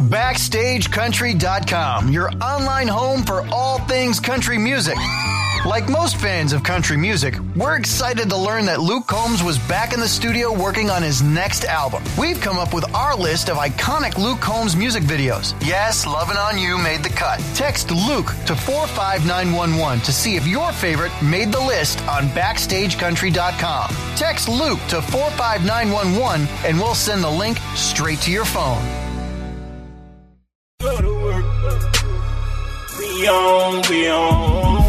BackstageCountry.com, your online home for all things country music. Like most fans of country music, we're excited to learn that Luke Combs was back in the studio working on his next album. We've come up with our list of iconic Luke Combs music videos. Yes, Lovin' On You made the cut. Text Luke to 45911 to see if your favorite made the list on BackstageCountry.com. Text Luke to 45911 and we'll send the link straight to your phone. Go to work. We on.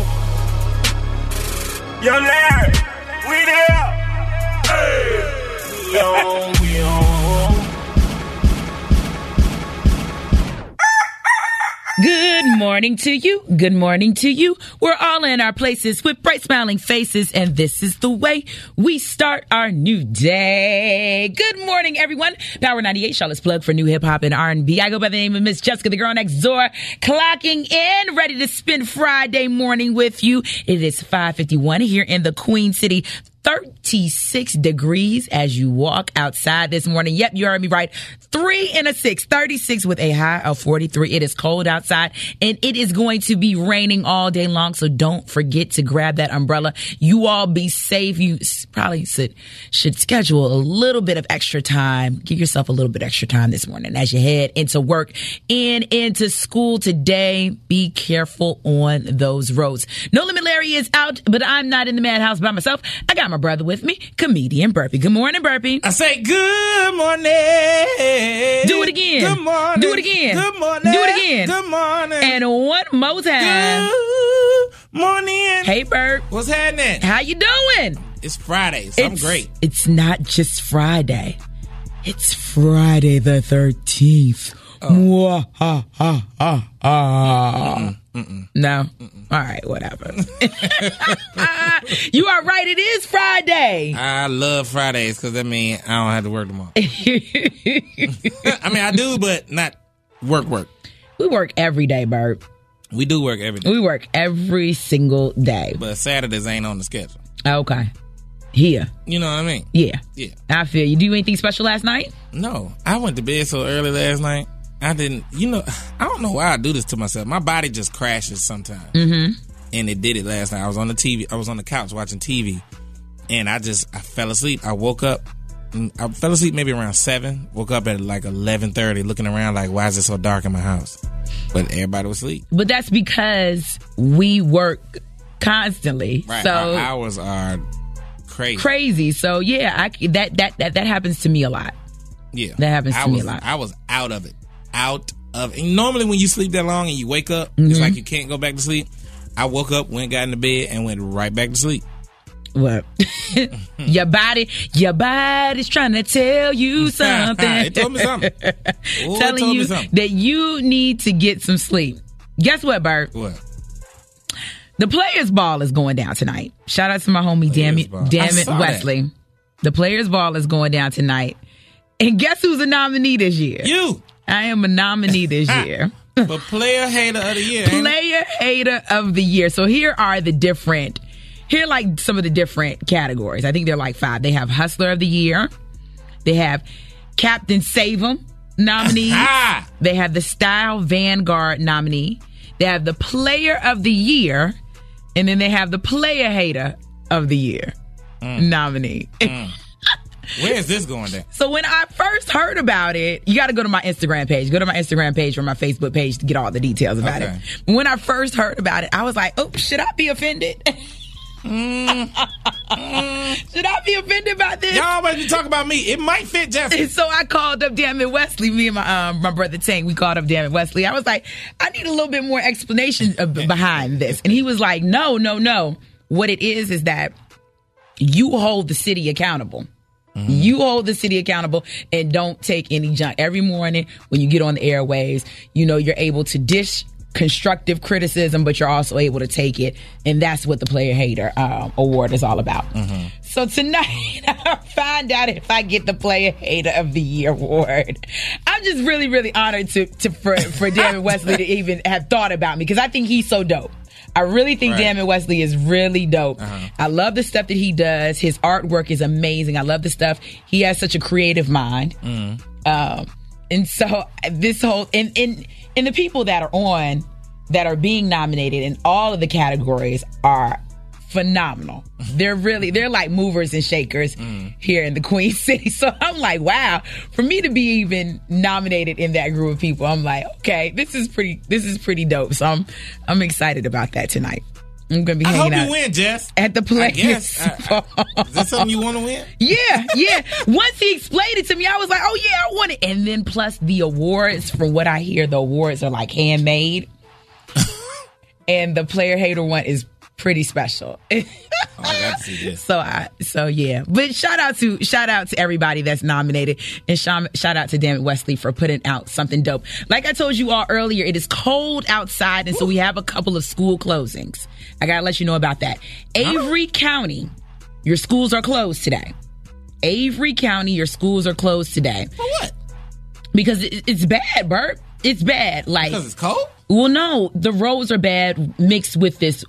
Yo, Larry, we there. Hey, we on. Good morning to you. Good morning to you. We're all in our places with bright smiling faces, and this is the way we start our new day. Good morning, everyone. Power 98, Charlotte's plug for new hip hop and R&B. I go by the name of Miss Jessica, the girl next door, clocking in, ready to spend Friday morning with you. It is 5:51 here in the Queen City. 36 degrees as you walk outside this morning. Yep, you heard me right. 3 and a 6, 36 with a high of 43. It is cold outside and it is going to be raining all day long. So don't forget to grab that umbrella. You all be safe. You probably should schedule a little bit of extra time. Give yourself a little bit extra time this morning as you head into work and into school today. Be careful on those roads. No Limit Larry is out, but I'm not in the madhouse by myself. I got my brother with me, comedian Burpee. Good morning, Burpee. I say good morning. Do it again. Good morning. Do it again. Good morning. Do it again. Good morning. And one more time. Good morning. Hey, Burp. What's happening? How you doing? It's Friday, so I'm great. It's not just Friday. It's Friday the 13th. Oh. No. All right, whatever. You are right. It is Friday. I love Fridays because that means I don't have to work tomorrow. I mean, I do, but not work. We work every day, Bert. We do work every day. We work every single day. But Saturdays ain't on the schedule. Okay. Here. You know what I mean? Yeah. Yeah. I feel you. Do anything special last night? No. I went to bed so early last night. I didn't, I don't know why I do this to myself. My body just crashes sometimes. Mm-hmm. And it did it last night. I was on the couch watching TV, and I fell asleep. I woke up. I fell asleep maybe around 7. Woke up at like 11:30 looking around like, why is it so dark in my house? But everybody was asleep. But that's because we work constantly. Right. So our hours are crazy. So yeah, that happens to me a lot. Yeah. That happens to me a lot. I was out of it. And normally when you sleep that long and you wake up, it's like you can't go back to sleep. I woke up, got into bed, and went right back to sleep. What? Your body's trying to tell you something. It told me something. Telling you that you need to get some sleep. Guess what, Bert? What? The Players Ball is going down tonight. Shout out to my homie, Damn it, Wesley. The Players Ball is going down tonight. And guess who's a nominee this year? You. I am a nominee this year. But Player Hater of the Year. Player Hater of the Year. So here are like some of the different categories. I think they're like 5. They have Hustler of the Year. They have Captain Save 'em nominee. They have the Style Vanguard nominee. They have the Player of the Year. And then they have the Player Hater of the Year nominee. Where is this going down? So when I first heard about it, you got to go to my Instagram page. Go to my Instagram page or my Facebook page to get all the details about it. When I first heard about it, I was like, oh, should I be offended? Should I be offended by this? Y'all always be talking about me. It might fit Jessica. And so I called up Damn It Wesley. Me and my brother Tank, we called up Damn It Wesley. I was like, I need a little bit more explanation behind this. And he was like, no. What it is that you hold the city accountable. Mm-hmm. You hold the city accountable and don't take any junk. Every morning when you get on the airwaves, you're able to dish constructive criticism, but you're also able to take it. And that's what the Player Hater Award is all about. Mm-hmm. So tonight, I'll find out if I get the Player Hater of the Year award. I'm just really, really honored for Damn It Wesley to even have thought about me because I think he's so dope. I really think Damn It Wesley is really dope. Uh-huh. I love the stuff that he does. His artwork is amazing. I love the stuff. He has such a creative mind. And And so this whole and the people that are on that are being nominated in all of the categories are phenomenal. They're like movers and shakers here in the Queen City. So I'm like, wow, for me to be even nominated in that group of people, I'm like, okay, this is pretty dope. So I'm excited about that tonight. I'm gonna be hanging out. I hope you win, Jess. At the Players. Is that something you want to win? Yeah. Once he explained it to me, I was like, oh yeah, I want it. And then plus the awards, from what I hear, the awards are like handmade. And the Player Hater one is pretty special. I got to see this. So yeah. But shout out to everybody that's nominated, and shout out to Dammit Wesley for putting out something dope. Like I told you all earlier, it is cold outside, and so we have a couple of school closings. I gotta let you know about that. Avery County, your schools are closed today. Avery County, your schools are closed today. For what? Because it's bad, Bert. It's bad. Like, because it's cold? Well, no, the roads are bad mixed with this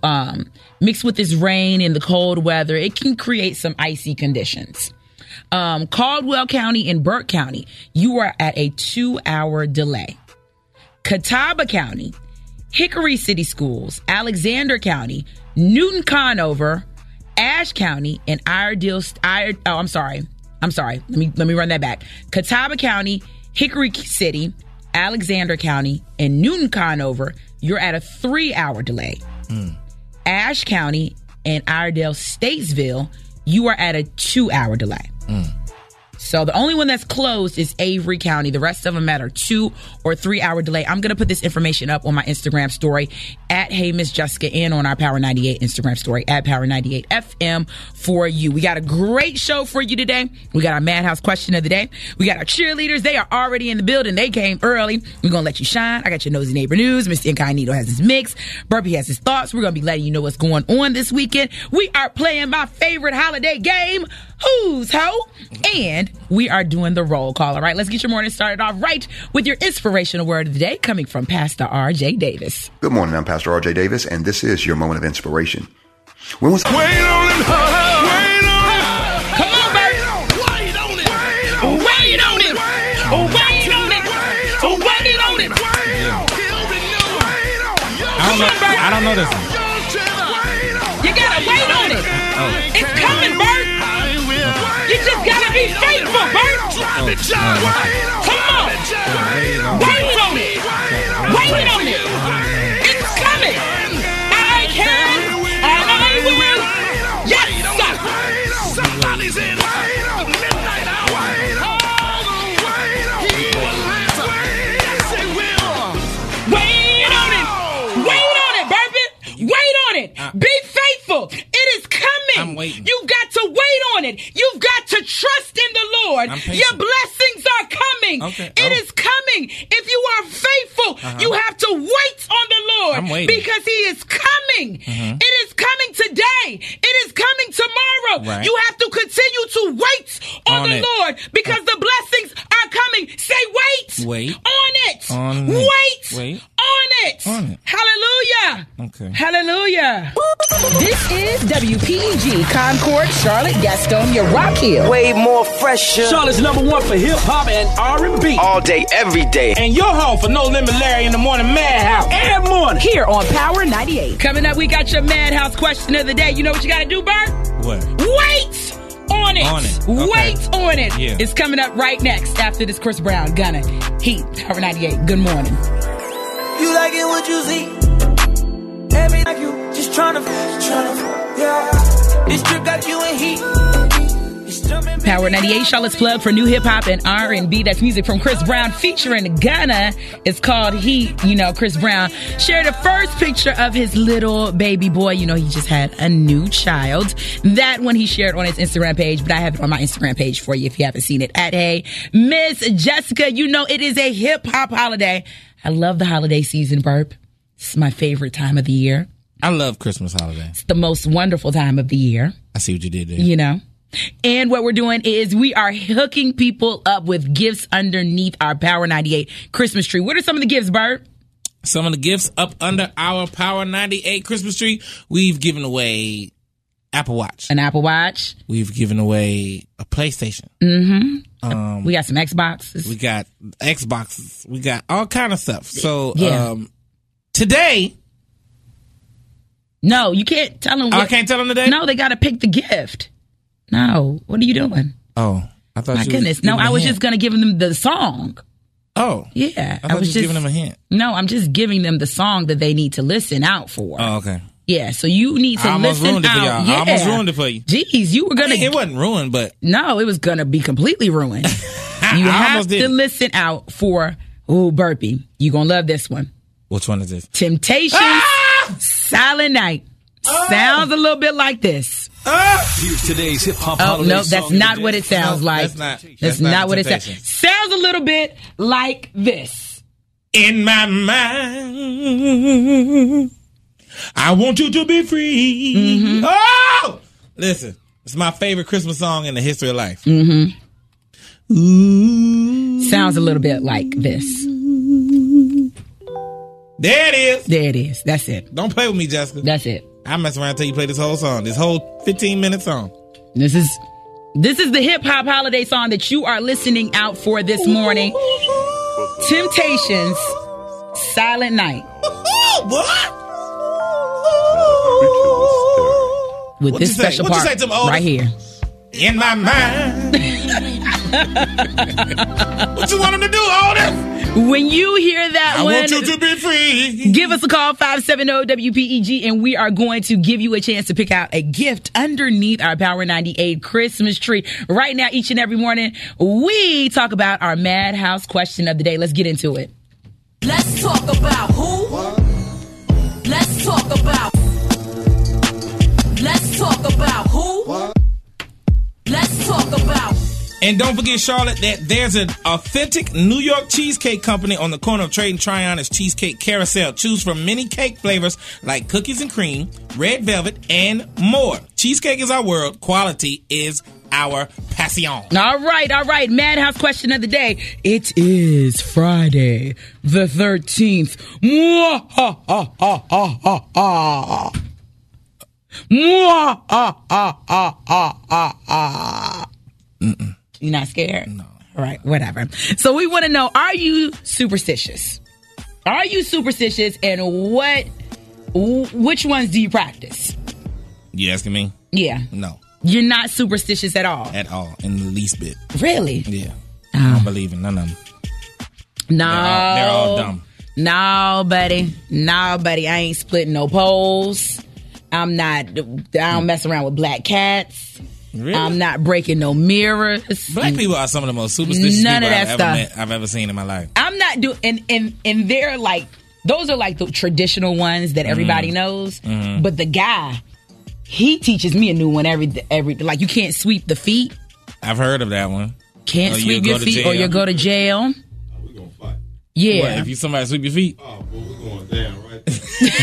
rain and the cold weather. It can create some icy conditions. Caldwell County and Burke County, you are at a 2-hour delay. Catawba County, Hickory City Schools, Alexander County, Newton Conover, Ashe County, and Iredell. I'm sorry. Let me run that back. Catawba County, Hickory City, Alexander County, and Newton Conover, you're at a 3-hour delay. Ashe County and Iredell Statesville, you are at a 2-hour delay. So the only one that's closed is Avery County. The rest of them at a 2 or 3-hour delay. I'm going to put this information up on my Instagram story at Hey Miss Jessica and on our Power 98 Instagram story at Power 98 FM for you. We got a great show for you today. We got our Madhouse question of the day. We got our cheerleaders. They are already in the building. They came early. We're going to let you shine. I got your nosy neighbor news. Mr. Incognito has his mix. Burpee has his thoughts. We're going to be letting you know what's going on this weekend. We are playing my favorite holiday game, Who's Ho? And we are doing the roll call. All right, let's get your morning started off right with your inspirational word of the day coming from Pastor R.J. Davis. Good morning, I'm Pastor R.J. Davis, and this is your moment of inspiration. When was Wait on it, wait on it. Come on, Bert. Wait on it. Wait on it. Wait on it. Wait on it. I don't know this one. You gotta wait on it. It's coming, Bert. You just gotta be faithful, Bert. Come on. Wait on it. Wait on it. It's coming. I can and I will. Yes, sir. Somebody's in the midnight hour. Wait on it. Wait on it, Bourbon. Wait on it. Be faithful. It is coming. I'm waiting. You've got to wait on it. You've got to trust in the Lord. Your blessings are coming. Okay. It is coming. If you are faithful, you have to wait on the Lord. I'm waiting. Because he is coming. It is coming today. It is coming tomorrow. Right. You have to continue to wait on the Lord because the blessings are coming. Say wait. Wait. On it. On it. Wait. Wait. On it. On it. Hallelujah. Okay. Hallelujah. This is WPEG Concord, Charlotte, Gastonia, Rock Hill. Way more fresher. Charlotte's #1 for hip hop and R&B. All day, every day. And your home for No Limit Larry in the Morning Madhouse. Every morning. Here on Power 98. Coming up, we got your Madhouse question of the day. You know what you got to do, Bert? What? Wait on it. On it. Okay. Wait on it. Yeah. It's coming up right next after this Chris Brown, Gunna, Heat, Power 98. Good morning. You like it what you see. Every like you just tryna, yeah. This trip got you in heat. Power 98, Charlotte's plug for new hip hop and R&B. That's music from Chris Brown featuring Gunna. It's called Heat. You know, Chris Brown shared the first picture of his little baby boy. You know, he just had a new child. That one he shared on his Instagram page, but I have it on my Instagram page for you if you haven't seen it. At Hey Miss Jessica, you know it is a hip hop holiday. I love the holiday season, Burp. It's my favorite time of the year. I love Christmas holiday. It's the most wonderful time of the year. I see what you did there. You know? And what we're doing is we are hooking people up with gifts underneath our Power 98 Christmas tree. What are some of the gifts, Bert? Some of the gifts up under our Power 98 Christmas tree. We've given away Apple Watch. An Apple Watch. We've given away a PlayStation. Mm-hmm. We got some Xboxes. We got Xboxes. We got all kind of stuff. So Yeah. Today. No, you can't tell them. I can't tell them today? No, they got to pick the gift. No. What are you doing? Oh, I thought My you goodness. No, I was just going to give them the song. Oh. Yeah. I thought was you just giving them a hint. No, I'm just giving them the song that they need to listen out for. Oh, okay. Yeah, so you need to I almost listen ruined it for out. y'all. Yeah. I almost ruined it for you. Jeez, you were going to... It wasn't ruined, but... No, it was going to be completely ruined. You I have almost to did. listen out for... Ooh, Burpee. You're going to love this one. Which one is this? Temptations, Silent Night. Sounds a little bit like this. Here's today's hip hop. Oh, no, that's not what it sounds like. That's not what it sounds. Temptations. Sounds a little bit like this. In my mind, I want you to be free. Mm-hmm. Oh! Listen, it's my favorite Christmas song in the history of life. Mm-hmm. Sounds a little bit like this. There it is. There it is. That's it. Don't play with me, Jessica. That's it. I mess around until you play this whole song. This whole 15-minute song. This is the hip hop holiday song that you are listening out for this morning. Temptations, Silent Night. What? With What'd this you say? special What'd you part say to them, Otis? right here. In my mind. What you want him to do, Otis? When you hear that I one, want you to be free. give us a call, 570-WPEG, and we are going to give you a chance to pick out a gift underneath our Power 98 Christmas tree. Right now, each and every morning, we talk about our Madhouse question of the day. Let's get into it. Let's talk about who? Let's talk about. Let's talk about who? Let's talk about. And don't forget, Charlotte, that there's an authentic New York cheesecake company on the corner of Trade and Tryon as Cheesecake Carousel. Choose from many cake flavors like cookies and cream, red velvet, and more. Cheesecake is our world. Quality is our passion. All right. Madhouse question of the day. It is Friday, the 13th. You're not scared? No. All right, whatever. So we want to know, are you superstitious? Are you superstitious, and which ones do you practice? You asking me? Yeah. No. You're not superstitious at all? At all. In the least bit. Really? Yeah. I don't believe in none of them. No. They're all dumb. No, buddy. I ain't splitting no poles. I don't mess around with black cats. Really? I'm not breaking no mirrors. Black people are some of the most superstitious None people of that I've ever seen in my life. I'm not doing, and they're like, those are like the traditional ones that everybody knows. Mm-hmm. But the guy, he teaches me a new one every like, you can't sweep the feet. I've heard of that one. Can't Or sweep you'll your go to feet or jail. you'll go to jail. We're going to fight. Yeah. What, if you somebody sweep your feet? Oh, well, we're going down right there.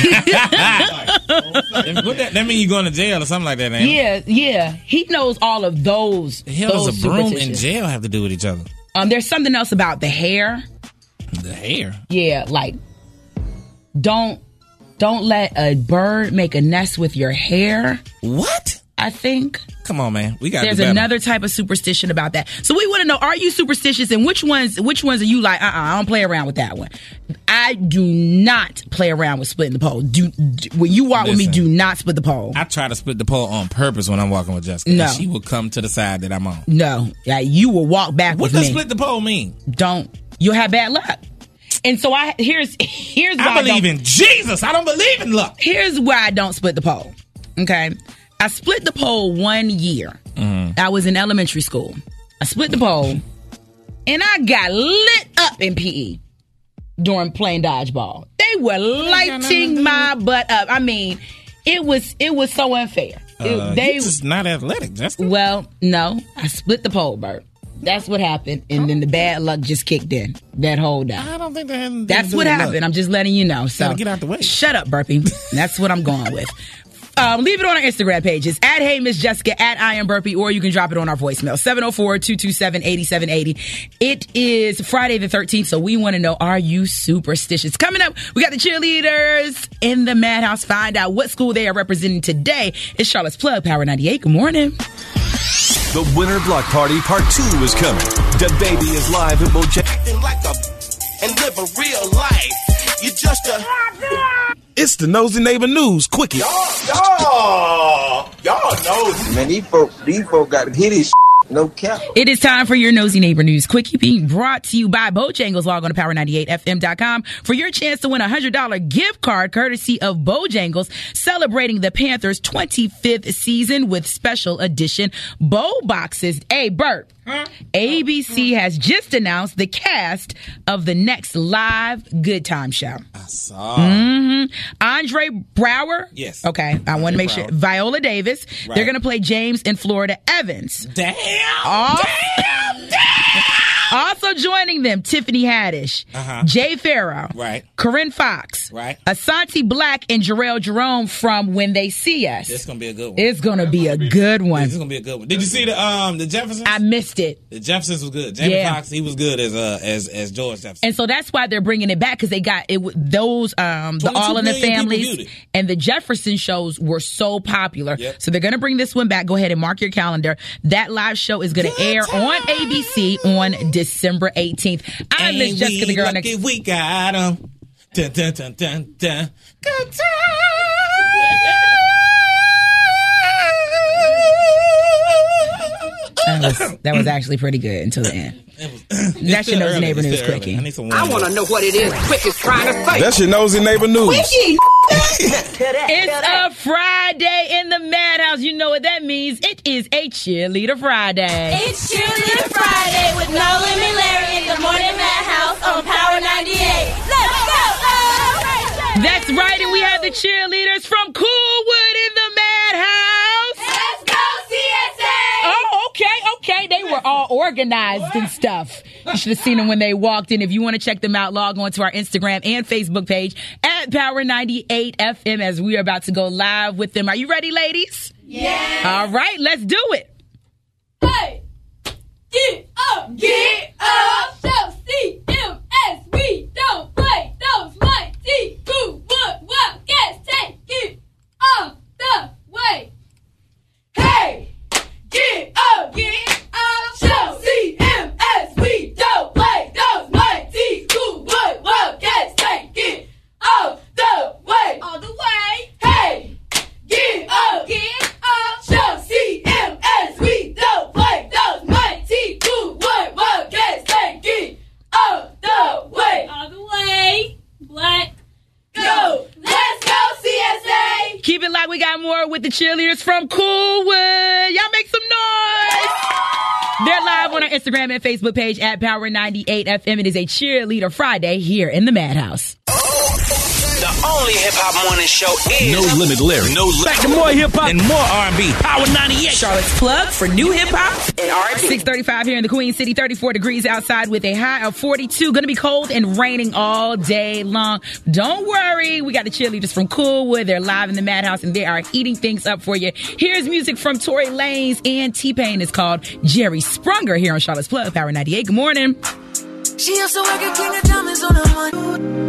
That mean you going to jail or something like that, man. Yeah. He knows all of those. The hell does those a broom and superstitions. jail have to do with each other? There's something else about the hair. The hair? Yeah, like don't let a bird make a nest with your hair. What? I think. Come on, man. We got. There's another type of superstition about that. So we want to know: are you superstitious, and which ones are you like? I don't play around with that one. I do not play around with splitting the pole. When you walk with me, do not split the pole. I try to split the pole on purpose when I'm walking with Jessica. No, and she will come to the side that I'm on. No, you will walk back what with me. What does split the pole mean? You'll have bad luck. And so here's why I believe in Jesus. I don't believe in luck. Here's why I don't split the pole. Okay. I split the pole 1 year. Mm-hmm. I was in elementary school. I split the pole, and I got lit up in PE during playing dodgeball. They were lighting my butt up. I mean, it was so unfair. You're just not athletic, Justin. Well, no, I split the pole, Bert. That's what happened, and then the bad luck just kicked in that whole day. I don't think that had That's what happened. I'm just letting you know. So get out the way. Shut up, Burpee. That's what I'm going with. Leave it on our Instagram pages at Hey Miss Jessica, at I Am Burpee, or you can drop it on our voicemail 704-227-8780. It is Friday the 13th, so we want to know, are you superstitious? Coming up, we got the cheerleaders in the Madhouse. Find out what school they are representing today. It's Charlotte's Plug, Power 98. Good morning. The Winter Block Party Part 2 is coming. DaBaby is live at Bojangles. And live a real life. You just It's the Nosy Neighbor News Quickie. y'all nosy. Man, these folk got to hit his no cap. It is time for your Nosy Neighbor News Quickie, being brought to you by Bojangles. Log on to power98fm.com for your chance to win a $100 gift card courtesy of Bojangles, celebrating the Panthers' 25th season with special edition bowl boxes. Hey, Bert. ABC has just announced the cast of the next live Good Time show. I saw. Andre Brower. Yes. Okay. I want to make sure. Viola Davis. Right. They're going to play James and Florida Evans. Damn. Also joining them, Tiffany Haddish, Jay Farrow, Right. Corinne Fox, Right. Asante Black, and Jarrell Jerome from When They See Us. It's gonna be a good one. It's gonna be a good one. It's gonna be a good one. Did you see the Jeffersons? I missed it. The Jeffersons was good. Jamie Foxx, he was good as George Jefferson. And so that's why they're bringing it back, because they got it. Those the All in the Families and the Jefferson shows were so popular. Yep. So they're going to bring this one back. Go ahead and mark your calendar. That live show is going to air on ABC on December 18th. I'm Miss Jessica, the girl next. We got 'em. Dun, dun, dun, dun, dun. Good time. That was actually pretty good until the end. That's your Nosy Neighbor News Quickie. I want to know what it is Quick is trying to say. That's your Nosy Neighbor News. Quickie. It's a Friday in the Madhouse. You know what that means. It is a Cheerleader Friday. It's Cheerleader Friday with Nolan and Larry in the Morning Madhouse on Power 98. Let's go! That's right, and we have the cheerleaders from Coolwood in the Madhouse. Let's go, CSA! Oh, okay. They were all organized and stuff. You should have seen them when they walked in. If you want to check them out, log on to our Instagram and Facebook page at Power 98 FM as we are about to go live with them. Are you ready, ladies? Yeah. All right, let's do it. Hey! Get up! Show CMS, we don't play those mighty Coolwood Wildcats. Take it off the way. Hey! Get up! Show CMS, we don't play those mighty Coolwood Wildcats. Take it off the way. All the way. Hey! Get up! Show CMS, we don't play those mighty Coolwood Wildcats. Take it off the way. All the way. Black. Go. Let's go, CSA. Keep it like we got more with the cheerleaders from Coolwood. Y'all make some noise. They're live on our Instagram and Facebook page at Power 98 FM. It is a Cheerleader Friday here in the Madhouse. The only hip-hop morning show is No Limit Larry. No Limit. Back to more hip-hop And more R&B. Power 98. Charlotte's Plug for new hip-hop and R&B. 6:35 here in the Queen City, 34 degrees outside with a high of 42. Going to be cold and raining all day long. Don't worry. We got the cheerleaders from Coolwood. They're live in the Madhouse, and they are heating things up for you. Here's music from Tory Lanez and T-Pain. It's called Jerry Sprunger here on Charlotte's Plug, Power 98. Good morning. She used to work at King of Diamonds on her money.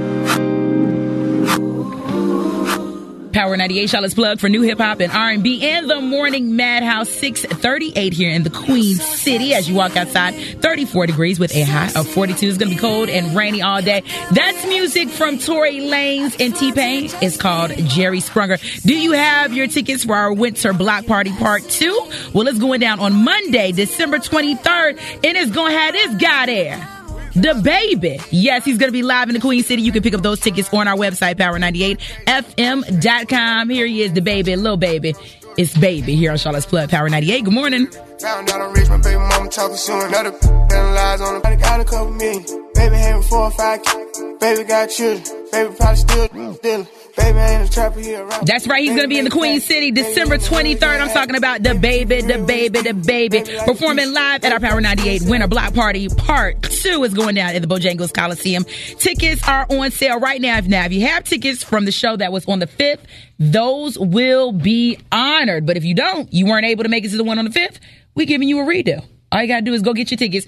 Power 98, Charlotte's Plug for new hip-hop and R&B and the Morning Madhouse. 6:38 here in the Queen City as you walk outside. 34 degrees with a high of 42. It's going to be cold and rainy all day. That's music from Tory Lanez and T-Pain. It's called Jerry Sprunger. Do you have your tickets for our Winter Block Party Part 2? Well, it's going down on Monday, December 23rd, and it's going to have this guy there. DaBaby. Yes, he's going to be live in the Queen City. You can pick up those tickets on our website, power98fm.com. Here he is, DaBaby, Lil Baby. It's Baby here on Charlotte's Plug, Power 98. Good morning. Found out I'm rich, my baby mama talking soon. Another lies on the got a couple million. Baby having 4 or 5 kids. Baby got children. Baby probably still stealing. Baby ain't a trapper here. That's right. He's going to be in the Queen City December 23rd. I'm talking about the baby. Performing live at our Power 98 Winter Block Party. Part 2 is going down at the Bojangles Coliseum. Tickets are on sale right now. If you have tickets from the show that was on the 5th, those will be honored. But if you don't, you weren't able to make it to the one on the 5th, we're giving you a redo. All you got to do is go get your tickets.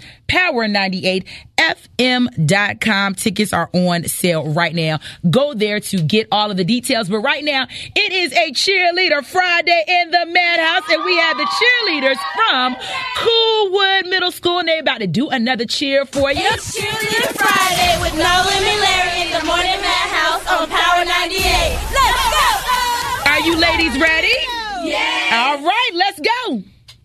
Power98fm.com. Tickets are on sale right now. Go there to get all of the details. But right now, it is a Cheerleader Friday in the Madhouse. And we have the cheerleaders from Coolwood Middle School. And they're about to do another cheer for you. It's Cheerleader Friday with Nolan and Larry in the Morning Madhouse on Power 98. Let's go! Are you ladies ready? Yeah. All right, let's go.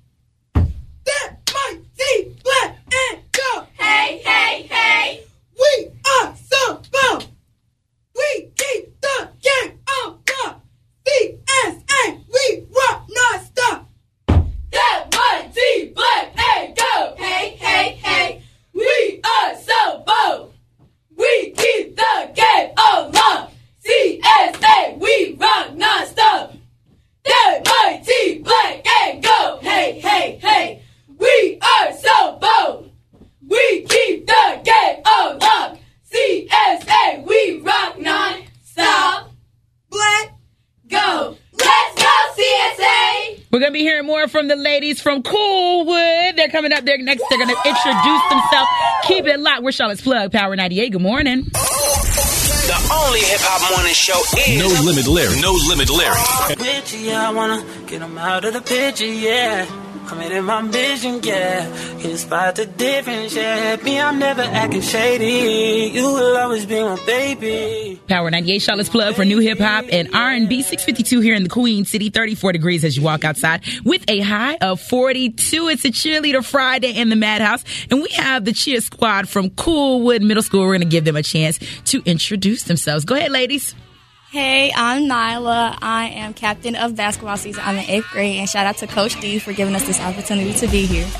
Mighty Black and Go. Hey, hey, hey. We are so bold. We keep the game on top. CSA, we rock non-stop. That Mighty Black and Go. Hey, hey, hey. We are so bold. We keep the game on lock. CSA, we rock non-stop. That Mighty Black and Go. Hey, hey, hey. We are so bold. We keep the game on lock. CSA, we rock non-stop. Black, go. Let's go, CSA. We're going to be hearing more from the ladies from Coolwood. They're coming up there next. They're going to introduce themselves. Keep it locked. We're Charlotte's Plug, Power 98. Good morning. The only hip-hop morning show is No Limit Larry. No Limit Larry. With you, I wanna get them out of the picture, yeah. I'm in my vision, yeah. Can spot the difference, yeah. Me, I'm never acting shady. You will always be my baby. Power 98, Charlotte's Plug for new hip-hop and R&B. 652 here in the Queen City. 34 degrees as you walk outside with a high of 42. It's a Cheerleader Friday in the Madhouse. And we have the cheer squad from Coolwood Middle School. We're going to give them a chance to introduce themselves. Go ahead, ladies. Hey, I'm Nyla. I am captain of basketball season. I'm in 8th grade, and shout out to Coach D for giving us this opportunity to be here.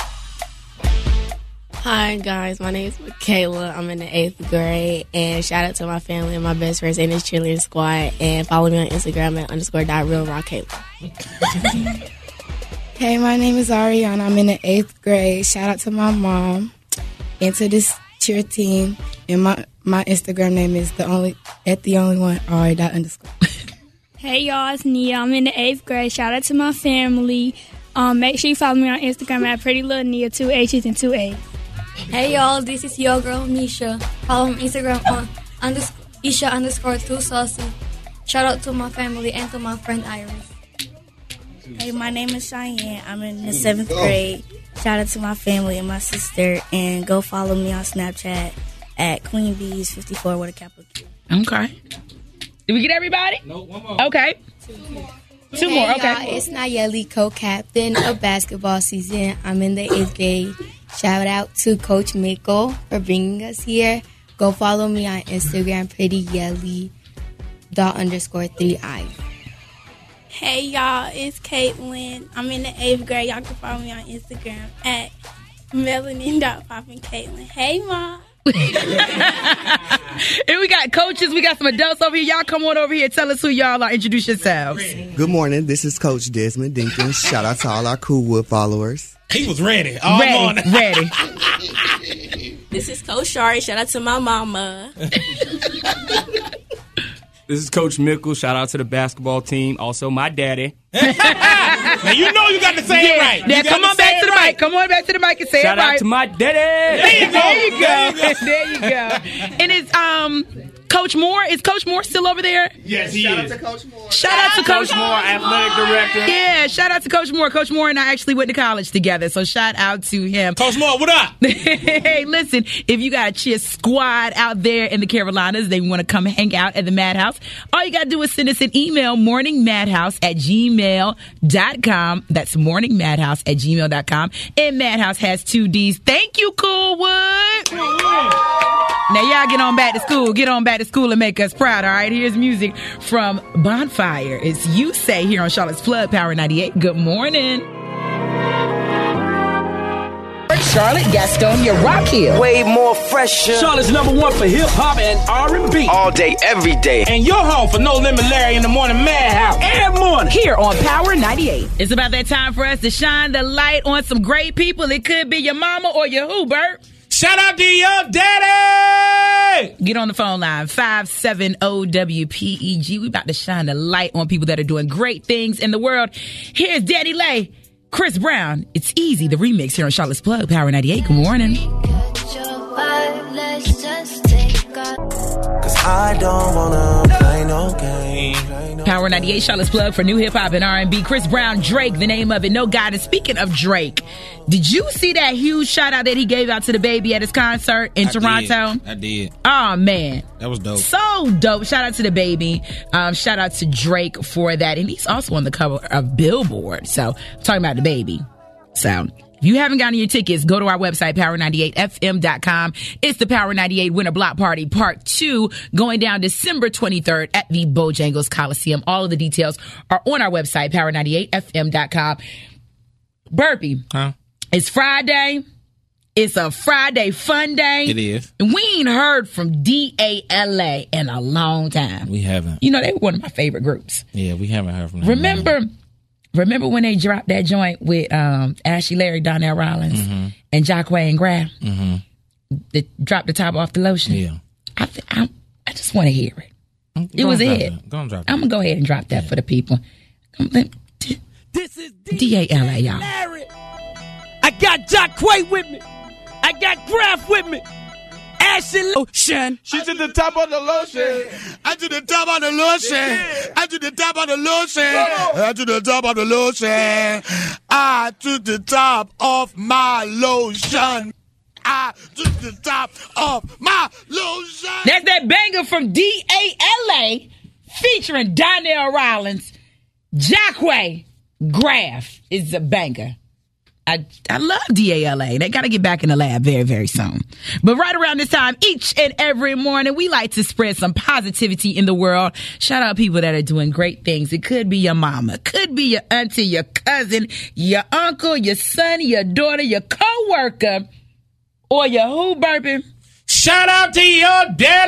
Hi, guys. My name is Michaela. I'm in the 8th grade, and shout out to my family and my best friends in this cheerleading squad, and follow me on Instagram at _.realrockkayla. Hey, my name is Ariana. I'm in the 8th grade. Shout out to my mom and to this cheer team, and my Instagram name is the only one, Ari._. Hey y'all, it's Nia. I'm in the 8th grade. Shout out to my family. Make sure you follow me on Instagram at Pretty Little Nia, 2 H's and 2 A's. Hey y'all, this is your girl Nisha. Follow me on Instagram on Isha_2saucy. Shout out to my family and to my friend Iris. Hey, my name is Cheyenne. I'm in the 7th grade. Shout out to my family and my sister, and go follow me on Snapchat at QueenBees54 with a capital Q. Okay. Did we get everybody? No, one more. Okay. Two more, okay. Y'all, it's Nayeli, co-captain of basketball season. I'm in the 8th grade. Shout out to Coach Miko for bringing us here. Go follow me on Instagram, PrettyYelly._3I. Hey y'all, it's Caitlin. I'm in the 8th grade. Y'all can follow me on Instagram at melanin.poppingcaitlin. Hey Mom. And we got coaches, we got some adults over here. Y'all come on over here, tell us who y'all are, introduce yourselves. Good morning, this is Coach Desmond Dinkins. Shout out to all our Coolwood followers. He was ready. Ready. This is Coach Shari. Shout out to my mama. This is Coach Mickle. Shout out to the basketball team. Also, my daddy. Now, you know you got to say it right. Yeah, come on back to the mic. Come on back to the mic and say Shout it right. Shout out to my daddy. There you go. And it's Coach Moore. Is Coach Moore still over there? Yes, he Shout is. out to Coach Moore. Shout out to Coach Moore, athletic director. Yeah, shout out to Coach Moore. Coach Moore and I actually went to college together, so shout out to him. Coach Moore, what up? Hey, listen, if you got a cheer squad out there in the Carolinas, they want to come hang out at the Madhouse, all you got to do is send us an email, morningmadhouse@gmail.com. That's morningmadhouse@gmail.com. And Madhouse has 2 D's. Thank you, Coolwood. Now, y'all get on back to school. Get on back to school and make us proud, all right? Here's music from Bonfire. It's You Say here on Charlotte's Flood, Power 98. Good morning. Charlotte, Gastonia, Rock Hill. Way more fresher. Charlotte's #1 for hip-hop and R&B. All day, every day. And your home for No Limit Larry in the Morning Madhouse. Every morning. Here on Power 98. It's about that time for us to shine the light on some great people. It could be your mama or your who, Bert? Shout out to your daddy! Get on the phone line, 570-WPEG. We about to shine the light on people that are doing great things in the world. Here's Daddy Lay, Chris Brown. It's Easy, the remix here on Charlotte's Plug, Power 98. Good morning. Cause I don't wanna play no game. Power 98, Charlotte's Plug for new hip-hop and R&B. Chris Brown, Drake, the name of it, No God. And speaking of Drake, did you see that huge shout-out that he gave out to the baby at his concert in Toronto? I did. Oh, man. That was dope. So dope. Shout out to the baby. Shout out to Drake for that. And he's also on the cover of Billboard. So, I'm talking about the baby. So, if you haven't gotten your tickets, go to our website, power98fm.com. It's the Power 98 Winter Block Party Part 2 going down December 23rd at the Bojangles Coliseum. All of the details are on our website, power98fm.com. Burpee. Huh? It's Friday. It's a Friday fun day. It is. And we ain't heard from DALA in a long time. We haven't. You know, they were one of my favorite groups. Yeah, we haven't heard from them. Remember when they dropped that joint with Ashley Larry, Donnell Rollins, and Jacquay and Graf? They dropped the top off the lotion. Yeah. I just want to hear it. It was a hit. Go and drop it. I'm going to go ahead and drop that for the people. This is DALA, y'all. Larry. I got Jacquay with me. I got Graf with me. Ashley Lotion. She to the top of the lotion. I to the top of the lotion. I to the top of the lotion. I to the top of the lotion. I to the top of my lotion. I to the top of my lotion. That's that banger from DALA featuring Donnell Rollins. Jacquay Graf is a banger. I love DALA. They got to get back in the lab very, very soon. But right around this time, each and every morning, we like to spread some positivity in the world. Shout out people that are doing great things. It could be your mama, could be your auntie, your cousin, your uncle, your son, your daughter, your co-worker, or your who, Burping? Shout out to your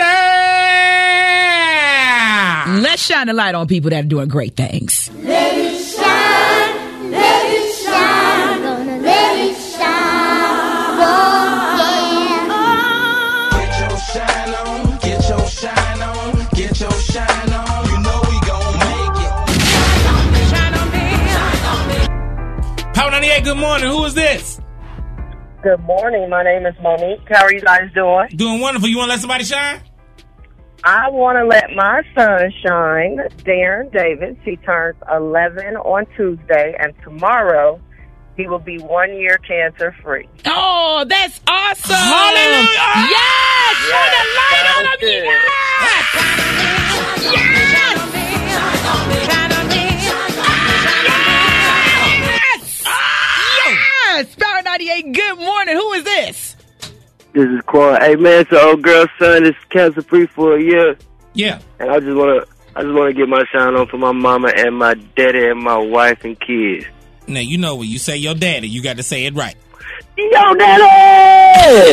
daddy! Let's shine the light on people that are doing great things. Let it shine, let it shine, gonna let it shine, oh yeah. Get your shine on, get your shine on, get your shine on. You know we gon' make it. Shine on me, shine on me. Power 98, good morning. Who is this? Good morning. My name is Monique. How are you guys doing? Doing wonderful. You want to let somebody shine? I want to let my son shine, Darren Davis. He turns 11 on Tuesday, and tomorrow he will be 1 year cancer free. Oh, that's awesome! Hallelujah! Yes! Shine the light on him! Yes! Yes! Power 98, good morning. Who is this? This is Quan. Hey man, it's an old girl's son is cancer free for a year. Yeah. And I just wanna get my shine on for my mama and my daddy and my wife and kids. Now you know when you say your daddy, you got to say it right. Yo, daddy!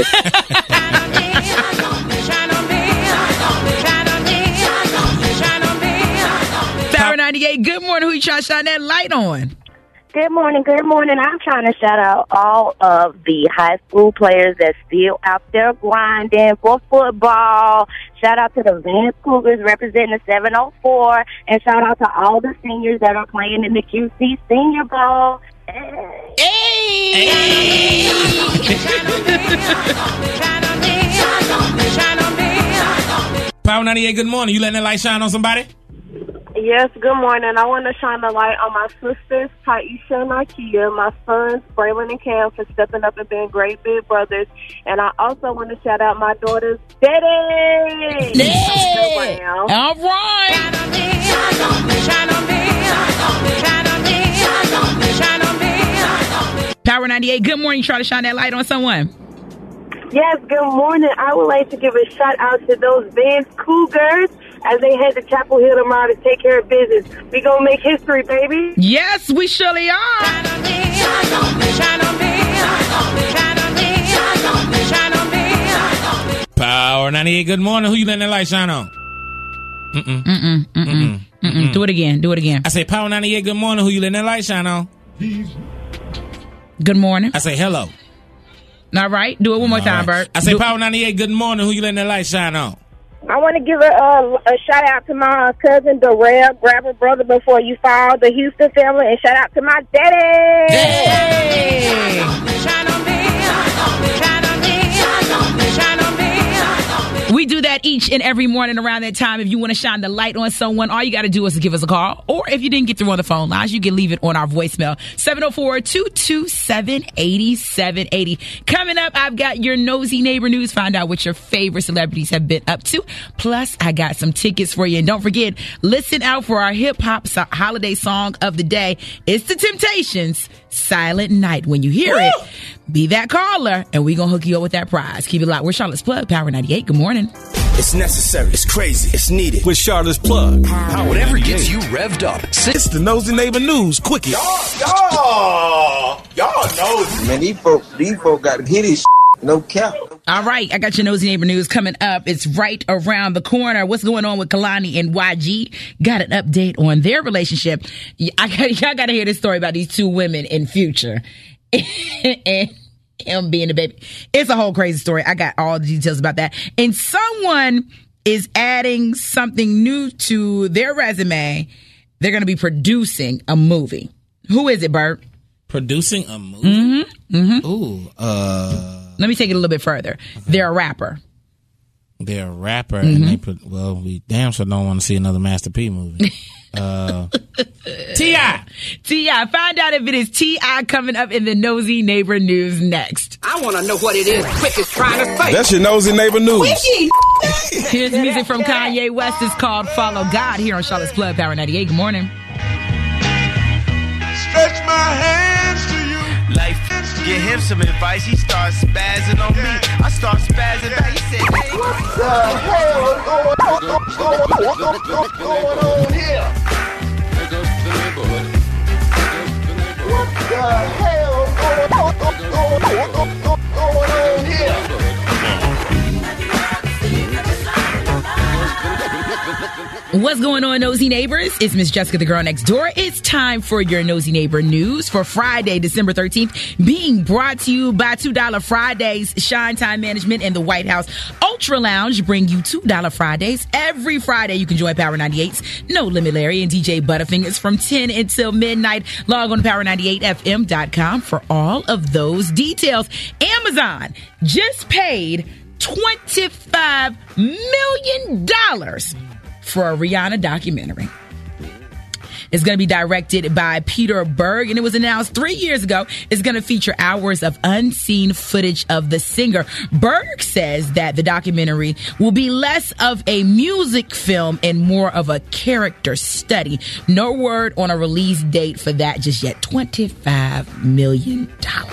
Power 98, good morning. Who you trying to shine that light on? Good morning. Good morning. I'm trying to shout out all of the high school players that's still out there grinding for football. Shout out to the Vance Cougars representing the 704. And shout out to all the seniors that are playing in the QC Senior Bowl. Hey! Power 98, good morning. You letting that light shine on somebody? Yes, good morning. I want to shine the light on my sisters, Taisha and Ikea, my sons, Braylon and Cam, for stepping up and being great big brothers. And I also want to shout out my daughters, Daddy! Yeah! All right! Power 98, good morning. Try to shine that light on someone. Yes, good morning. I would like to give a shout out to those Vance Cougars as they head to Chapel Hill tomorrow to take care of business. We gonna make history, baby. Yes, we surely are. Shine on me. Power 98, good morning. Who you letting that light shine on? Do it again. I say, Power 98, good morning. Who you letting that light shine on? Good morning. I say, hello. All right. Do it one more time, Bert. I say, Power 98, good morning. Who you letting that light shine on? I want to give a shout out to my cousin Darrell. Grab a brother before you fall. The Houston family, and shout out to my daddy. Hey. Shine on me. Shine on me. Shine on me. We do that each and every morning around that time. If you want to shine the light on someone, all you got to do is to give us a call. Or if you didn't get through on the phone lines, you can leave it on our voicemail. 704-227-8780. Coming up, I've got your nosy neighbor news. Find out what your favorite celebrities have been up to. Plus, I got some tickets for you. And don't forget, listen out for our hip-hop holiday song of the day. It's The Temptations, Silent Night. When you hear it, be that caller, and we're going to hook you up with that prize. Keep it locked. We're Charlotte's Plug, Power 98. Good morning. It's necessary. It's crazy. It's needed. With Charlotte's Plug. Power Whatever 98. gets you revved up. It's the Nosy Neighbor News. Quickie. Y'all know. Man, these folk got to hit his no cap. All right, I got your Nosy Neighbor News coming up. It's right around the corner. What's going on with Kalani and YG? Got an update on their relationship. Y'all got to hear this story about these two women in Future. And him being a baby. It's a whole crazy story. I got all the details about that. And someone is adding something new to their resume. They're going to be producing a movie. Who is it, Bert? Producing a movie? Ooh. Let me take it a little bit further. They're a rapper. They're a rapper, and they we damn sure don't want to see another Master P movie. T.I. Find out if it is T.I. coming up in the Nosy Neighbor News next. I want to know what it is. Quick is trying to say. That's your Nosy Neighbor News. Wiki. Here's music from Kanye West. It's called Follow God here on Charlotte's Plug, Power 98. Good morning. Stretch my hands to you. Life, give him some advice. He starts spazzing on me. I start spazzing back. He said, hey, what the hell is going on here? What the hell is going on here? What's going on, Nosy Neighbors? It's Miss Jessica, the girl next door. It's time for your Nosy Neighbor News for Friday, December 13th, being brought to you by $2 Fridays. Shine Time Management and the White House Ultra Lounge bring you $2 Fridays. Every Friday, you can join Power 98's No Limit Larry and DJ Butterfingers from 10 until midnight. Log on to power98fm.com for all of those details. Amazon just paid $25 million for a Rihanna documentary. It's going to be directed by Peter Berg, and it was announced 3 years ago. It's going to feature hours of unseen footage of the singer. Berg says that the documentary will be less of a music film and more of a character study. No word on a release date for that just yet. $25 million.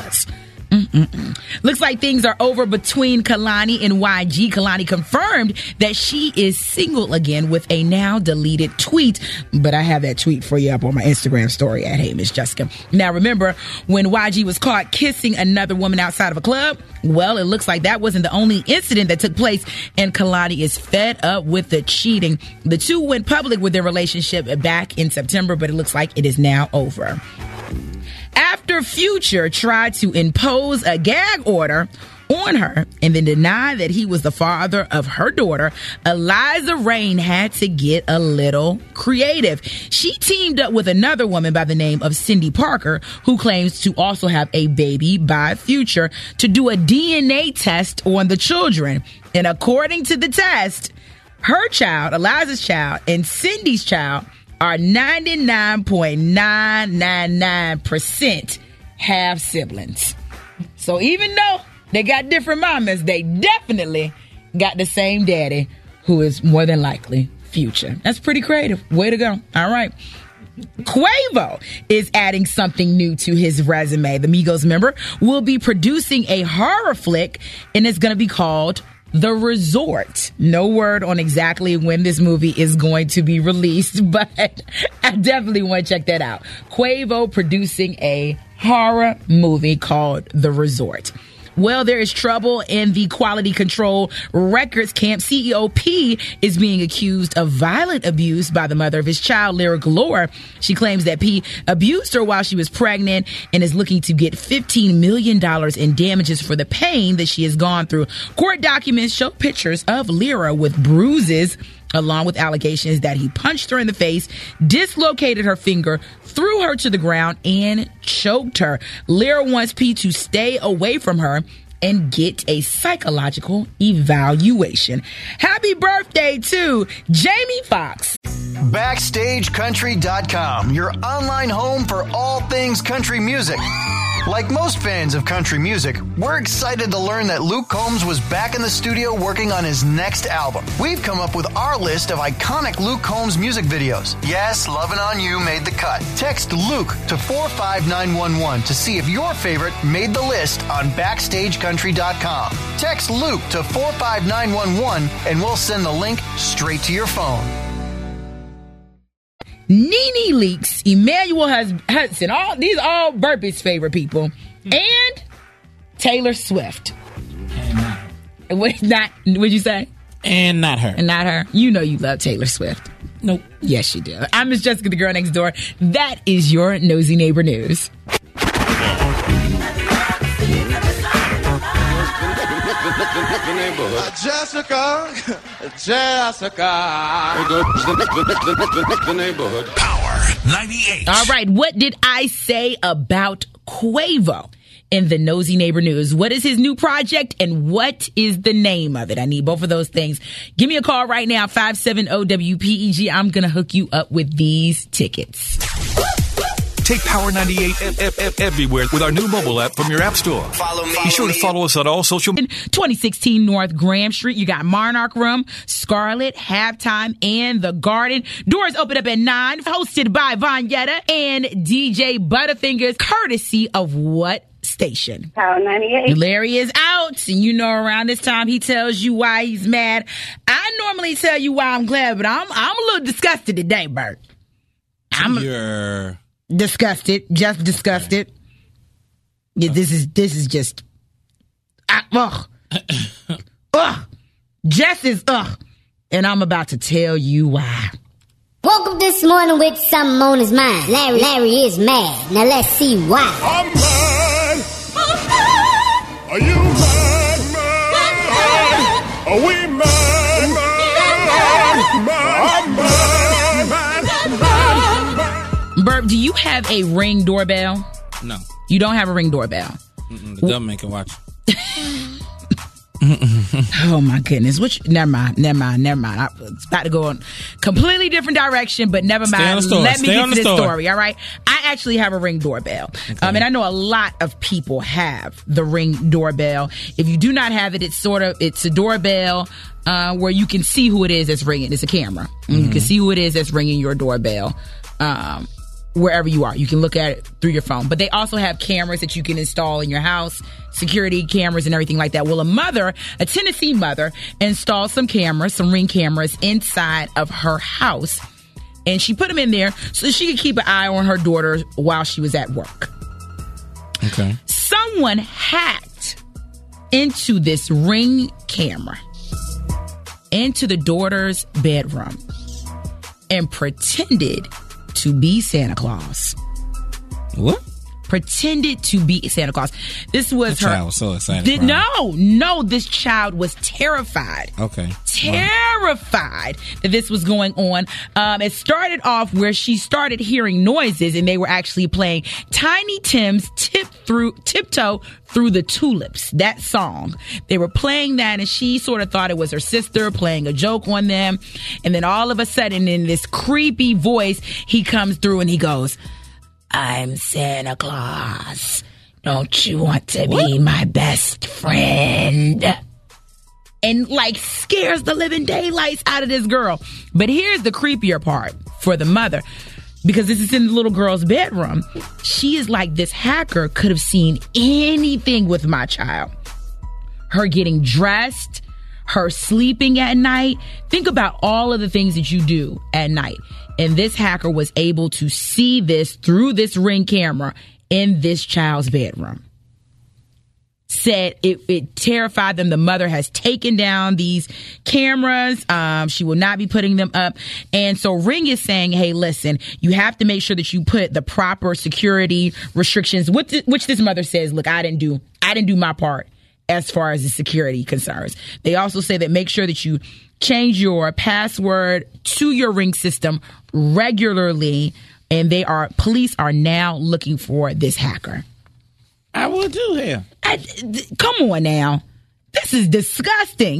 Looks like things are over between Kalani and YG. Kalani confirmed that she is single again with a now deleted tweet. But I have that tweet for you up on my Instagram story at Hey Miss Jessica. Now remember when YG was caught kissing another woman outside of a club? Well, it looks like that wasn't the only incident that took place, and Kalani is fed up with the cheating. The two went public with their relationship back in September, but it looks like it is now over. After Future tried to impose a gag order on her and then deny that he was the father of her daughter, Eliza Reign had to get a little creative. She teamed up with another woman by the name of Cindy Parker, who claims to also have a baby by Future, to do a DNA test on the children. And according to the test, her child, Eliza's child, and Cindy's child are 99.999% half siblings. So even though they got different mamas, they definitely got the same daddy, who is more than likely Future. That's pretty creative. Way to go. All right. Quavo is adding something new to his resume. The Migos member will be producing a horror flick, and it's going to be called The Resort. No word on exactly when this movie is going to be released, but I definitely want to check that out. Quavo producing a horror movie called The Resort. Well, there is trouble in the Quality Control Records camp. CEO P is being accused of violent abuse by the mother of his child, Lyra Galore. She claims that P abused her while she was pregnant and is looking to get $15 million in damages for the pain that she has gone through. Court documents show pictures of Lyra with bruises, along with allegations that he punched her in the face, dislocated her finger, threw her to the ground, and choked her. Lyra wants P to stay away from her and get a psychological evaluation. Happy birthday to Jamie Foxx. BackstageCountry.com, your online home for all things country music. Like most fans of country music, we're excited to learn that Luke Combs was back in the studio working on his next album. We've come up with our list of iconic Luke Combs music videos. Yes, Lovin' On You made the cut. Text Luke to 45911 to see if your favorite made the list on BackstageCountry.com. Text Luke to 45911 and we'll send the link straight to your phone. Nene Leakes, Emmanuel Hudson, all Burpee's favorite people, and Taylor Swift. And not. What'd you say? And not her. And not her. You know you love Taylor Swift. Nope. Yes, you do. I'm Miss Jessica, the girl next door. That is your Nosy Neighbor News. Jessica. The neighborhood. Power 98. All right, what did I say about Quavo in the Nosy Neighbor News? What is his new project and what is the name of it? I need both of those things. Give me a call right now, 570-WPEG. I'm going to hook you up with these tickets. Take Power 98 everywhere with our new mobile app from your app store. Follow me. Be sure to follow us on all social media. 2016 North Graham Street. You got Monarch Room, Scarlet, Halftime, and The Garden. Doors open up at 9. Hosted by Vonyetta and DJ Butterfingers. Courtesy of what station? Power 98. Larry is out. And you know around this time he tells you why he's mad. I normally tell you why I'm glad, but I'm a little disgusted today, Bert. You're... Just disgusted. Yeah, this is just Jess is and I'm about to tell you why. Woke up this morning with something on his mind. Larry is mad. Now let's see why. I'm mad. Are you mad? Are we mad? I'm mad. Burp, do you have a Ring doorbell? No. You don't have a Ring doorbell? The government can watch. Oh my goodness. Never mind. I was about to go on completely different direction, but never mind. Let me get to this story, all right? I actually have a Ring doorbell. Okay. And I know a lot of people have the Ring doorbell. If you do not have it, it's a doorbell where you can see who it is that's ringing. It's a camera. And you can see who it is that's ringing your doorbell. Wherever you are, you can look at it through your phone. But they also have cameras that you can install in your house, security cameras and everything like that. Well, a Tennessee mother, installed some Ring cameras inside of her house. And she put them in there so she could keep an eye on her daughter while she was at work. Okay. Someone hacked into this Ring camera, into the daughter's bedroom, and pretended to be Santa Claus. What? Pretended to be Santa Claus. This was her. Child was so excited. No. This child was terrified. Okay. Terrified that this was going on. It started off where she started hearing noises, and they were actually playing Tiny Tim's Tiptoe Through the Tulips. That song. They were playing that, and she sort of thought it was her sister playing a joke on them. And then all of a sudden, in this creepy voice, he comes through and he goes, "I'm Santa Claus. Don't you want to be my best friend?" And scares the living daylights out of this girl. But here's the creepier part for the mother, because this is in the little girl's bedroom. She is like, this hacker could have seen anything with my child. Her getting dressed, her sleeping at night. Think about all of the things that you do at night. And this hacker was able to see this through this Ring camera in this child's bedroom. said it terrified them. The mother has taken down these cameras. She will not be putting them up. And so Ring is saying, hey, listen, you have to make sure that you put the proper security restrictions, which this mother says, look, I didn't do my part as far as the security concerns. They also say that make sure that you change your password to your Ring system regularly. And police are now looking for this hacker. I would do here. Come on now. This is disgusting.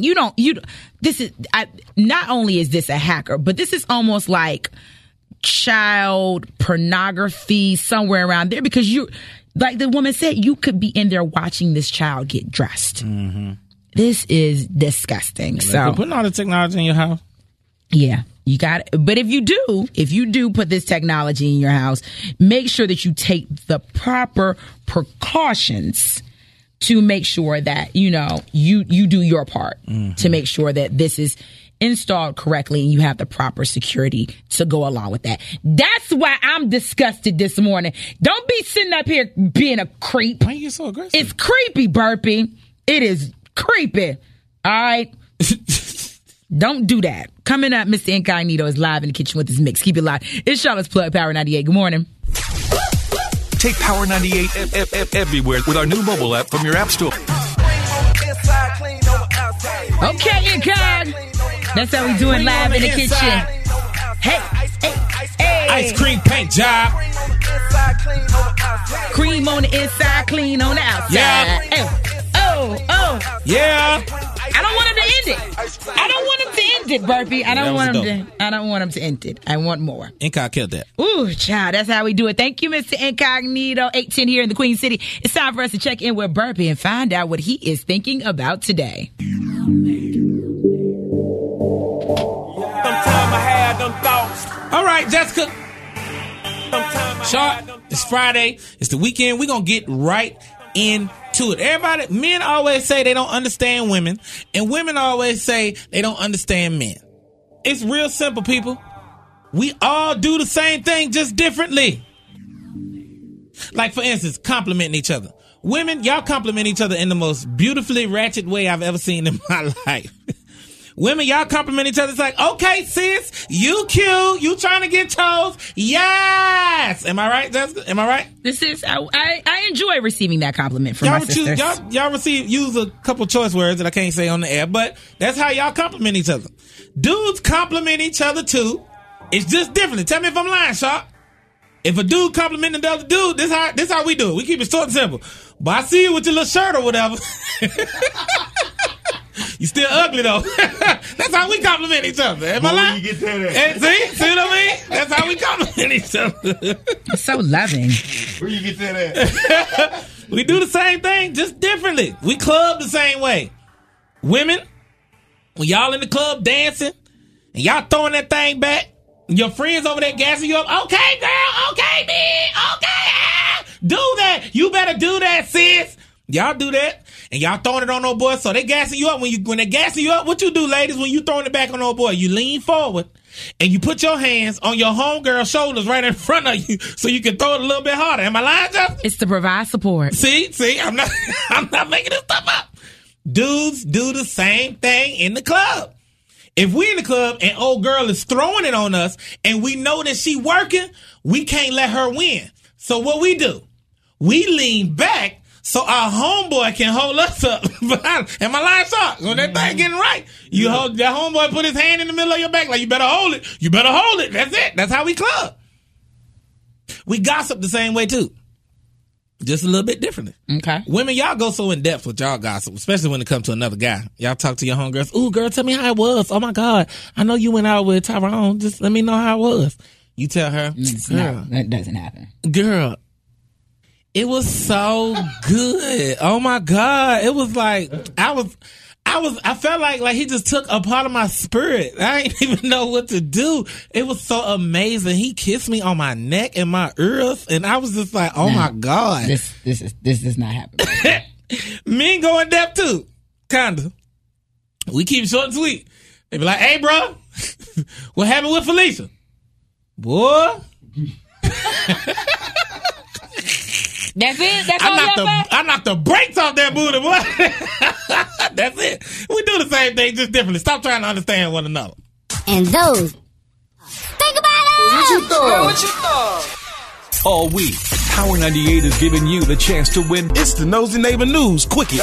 Not only is this a hacker, but this is almost like child pornography somewhere around there, because like the woman said, you could be in there watching this child get dressed. Mm-hmm. This is disgusting. So putting all the technology in your house. Yeah, you got it. But if you do put this technology in your house, make sure that you take the proper precautions to make sure that, you do your part to make sure that this is installed correctly and you have the proper security to go along with that. That's why I'm disgusted this morning. Don't be sitting up here being a creep. Why are you so aggressive? It's creepy, Burpee. It is creepy. All right? Don't do that. Coming up, Mr. Incognito is live in the kitchen with his mix. Keep it live. It's Charlotte's Plug, Power 98. Good morning. Take Power 98 everywhere with our new mobile app from your app store. Okay, Incog. That's how we doing live in the kitchen. Hey. Ice cream paint job. Cream on the inside, clean on the outside. Yeah. Oh. Yeah. I don't want him to end it. I don't want him to end it, Burpee. I don't want him to end it. I want more. Incog killed that. Ooh, child, that's how we do it. Thank you, Mr. Incognito. 810 here in the Queen City. It's time for us to check in with Burpee and find out what he is thinking about today. All right, Jessica. Sharp, it's Friday. It's the weekend. We're going to get right into it. Men always say they don't understand women, and women always say they don't understand men. It's real simple, people. We all do the same thing, just differently. Like, for instance, complimenting each other. Women, y'all compliment each other in the most beautifully ratchet way I've ever seen in my life. Women, y'all compliment each other. It's like, okay, sis, you cute. You trying to get toes. Yes. Am I right, Jessica? Am I right? I enjoy receiving that compliment from my sisters. Y'all use a couple choice words that I can't say on the air, but that's how y'all compliment each other. Dudes compliment each other too. It's just different. Tell me if I'm lying, Sharp. If a dude complimenting the other dude, this how we do it. We keep it short and simple. But I see you with your little shirt or whatever. You still ugly though. That's how we compliment each other. Am I lying? You get that at? See what I mean? That's how we compliment each other. It's so loving. Where you get that at? We do the same thing, just differently. We club the same way. Women, when y'all in the club dancing and y'all throwing that thing back, your friends over there gassing you up. Okay, girl. Okay, man. Okay. Do that. You better do that, sis. Y'all do that. And y'all throwing it on old boy, so they gassing you up. When they gassing you up, what you do, ladies, when you throwing it back on old boy? You lean forward and you put your hands on your homegirl's shoulders right in front of you so you can throw it a little bit harder. Am I lying, Justin? It's to provide support. See, I'm not making this stuff up. Dudes do the same thing in the club. If we in the club and old girl is throwing it on us and we know that she working, we can't let her win. So what we do? We lean back so our homeboy can hold us up. Am I lying, Shark? When that thing getting right, you hold that homeboy, put his hand in the middle of your back like you better hold it. You better hold it. That's it. That's how we club. We gossip the same way too, just a little bit differently. Okay. Women, y'all go so in depth with y'all gossip, especially when it comes to another guy. Y'all talk to your homegirls. Ooh, girl, tell me how it was. Oh my God, I know you went out with Tyrone. Just let me know how it was. You tell her, girl, that doesn't happen. Girl, it was so good. Oh my God. It was like, I felt like he just took a part of my spirit. I didn't even know what to do. It was so amazing. He kissed me on my neck and my ears, and I was just like, oh my God. This does not happen. Men go in depth too. Kinda. We keep it short and sweet. They be like, hey bro, what happened with Felicia? Boy. That's it? That's all you have? I knocked the brakes off that booty, boy. That's it. We do the same thing, just differently. Stop trying to understand one another. And those. Think about it! What you thought? All week, Power 98 is giving you the chance to win. It's the Nosy Neighbor News Quickie.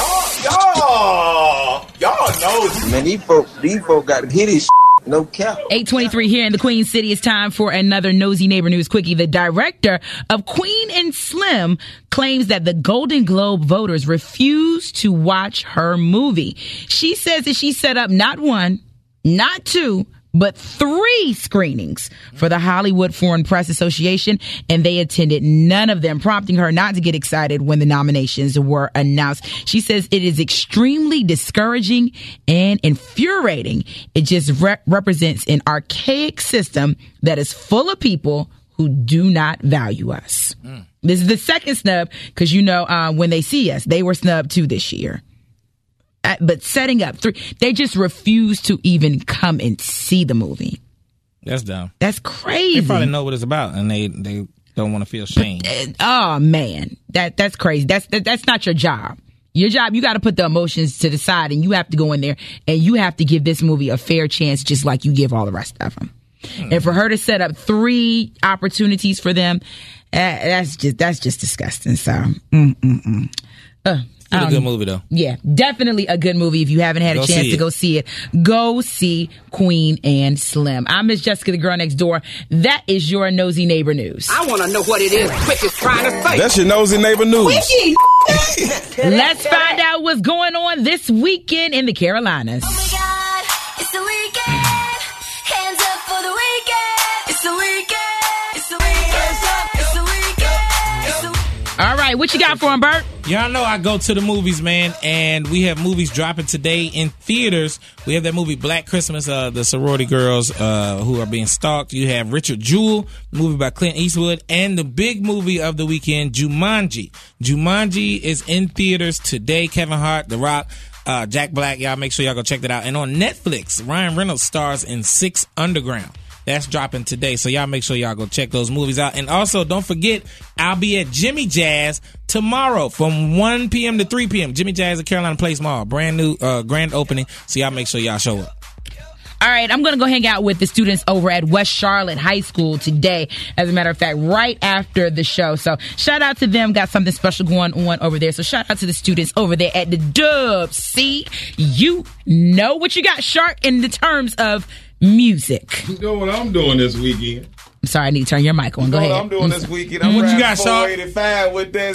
Y'all know. Man, these folk got to hit his no cap. 8:23 here in the Queen City. It's time for another Nosy Neighbor News Quickie. The director of Queen and Slim claims that the Golden Globe voters refused to watch her movie. She says that she set up not one, not two, but 3 screenings for the Hollywood Foreign Press Association, and they attended none of them, prompting her not to get excited when the nominations were announced. She says it is extremely discouraging and infuriating. It just represents an archaic system that is full of people who do not value us. This is the second snub, because when they see us, they were snubbed too this year. But setting up 3, they just refuse to even come and see the movie. That's dumb. That's crazy. They probably know what it's about, and they don't want to feel shame. Oh man, that's crazy. That's not your job. Your job, you got to put the emotions to the side, and you have to go in there and you have to give this movie a fair chance, just like you give all the rest of them. And for her to set up 3 opportunities for them, that's just disgusting. So, It's a good movie, though. Yeah, definitely a good movie. If you haven't had a chance to go see it, go see Queen and Slim. I'm Miss Jessica, the girl next door. That is your Nosy Neighbor News. I want to know what it is Quick is trying to say. That's your Nosy Neighbor News. Let's find out what's going on this weekend in the Carolinas. Oh my God, it's the weekend. Hands up for the weekend. It's the weekend. It's the weekend. Hands up. It's the weekend. It's the weekend. All right, what you got for him, Bert? Y'all know I go to the movies, man, and we have movies dropping today in theaters. We have that movie Black Christmas, the sorority girls who are being stalked. You have Richard Jewell, movie by Clint Eastwood, and the big movie of the weekend, Jumanji. Jumanji is in theaters today. Kevin Hart, The Rock, Jack Black. Y'all make sure y'all go check that out. And on Netflix, Ryan Reynolds stars in 6 Underground. That's dropping today, so y'all make sure y'all go check those movies out. And also, don't forget, I'll be at Jimmy Jazz tomorrow from 1 p.m. to 3 p.m. Jimmy Jazz at Carolina Place Mall. Brand new grand opening, so y'all make sure y'all show up. All right, I'm going to go hang out with the students over at West Charlotte High School today, as a matter of fact, right after the show. So shout out to them. Got something special going on over there. So shout out to the students over there at the Dub. See, you know what you got, Shark, in the terms of music. You know what I'm doing this weekend? I'm sorry, I need to turn your mic on. Go ahead. What I'm doing this weekend? I'm what you got, 485 with that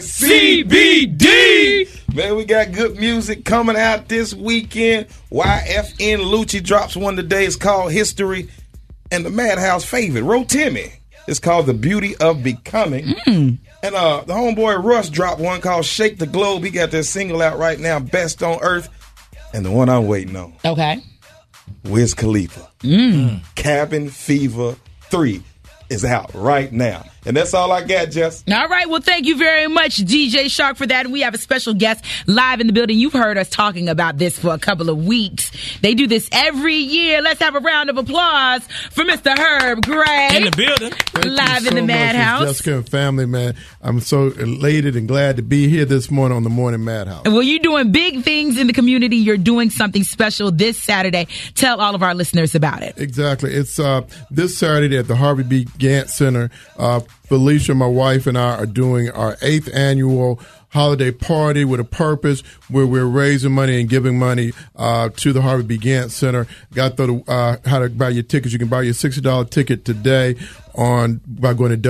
CBD. Man, we got good music coming out this weekend. YFN Lucci drops one today. It's called History. And the Madhouse favorite, Rotimi. It's called The Beauty of Becoming. And the homeboy Russ dropped one called Shake the Globe. He got that single out right now, Best on Earth. And the one I'm waiting on. Okay. Wiz Khalifa. Cabin Fever 3 is out right now. And that's all I got, Jess. All right. Well, thank you very much, DJ Shark, for that. And we have a special guest live in the building. You've heard us talking about this for a couple of weeks. They do this every year. Let's have a round of applause for Mr. Herb Gray. In the building. Live in the Madhouse. Jessica and family, man. I'm so elated and glad to be here this morning on the Morning Madhouse. Well, you're doing big things in the community. You're doing something special this Saturday. Tell all of our listeners about it. Exactly. It's this Saturday at the Harvey B. Gantt Center. Felicia, my wife, and I are doing our 8th annual holiday party with a purpose, where we're raising money and giving money to the Harvey B. Gantt Center. Got how to buy your tickets. You can buy your $60 ticket today by going to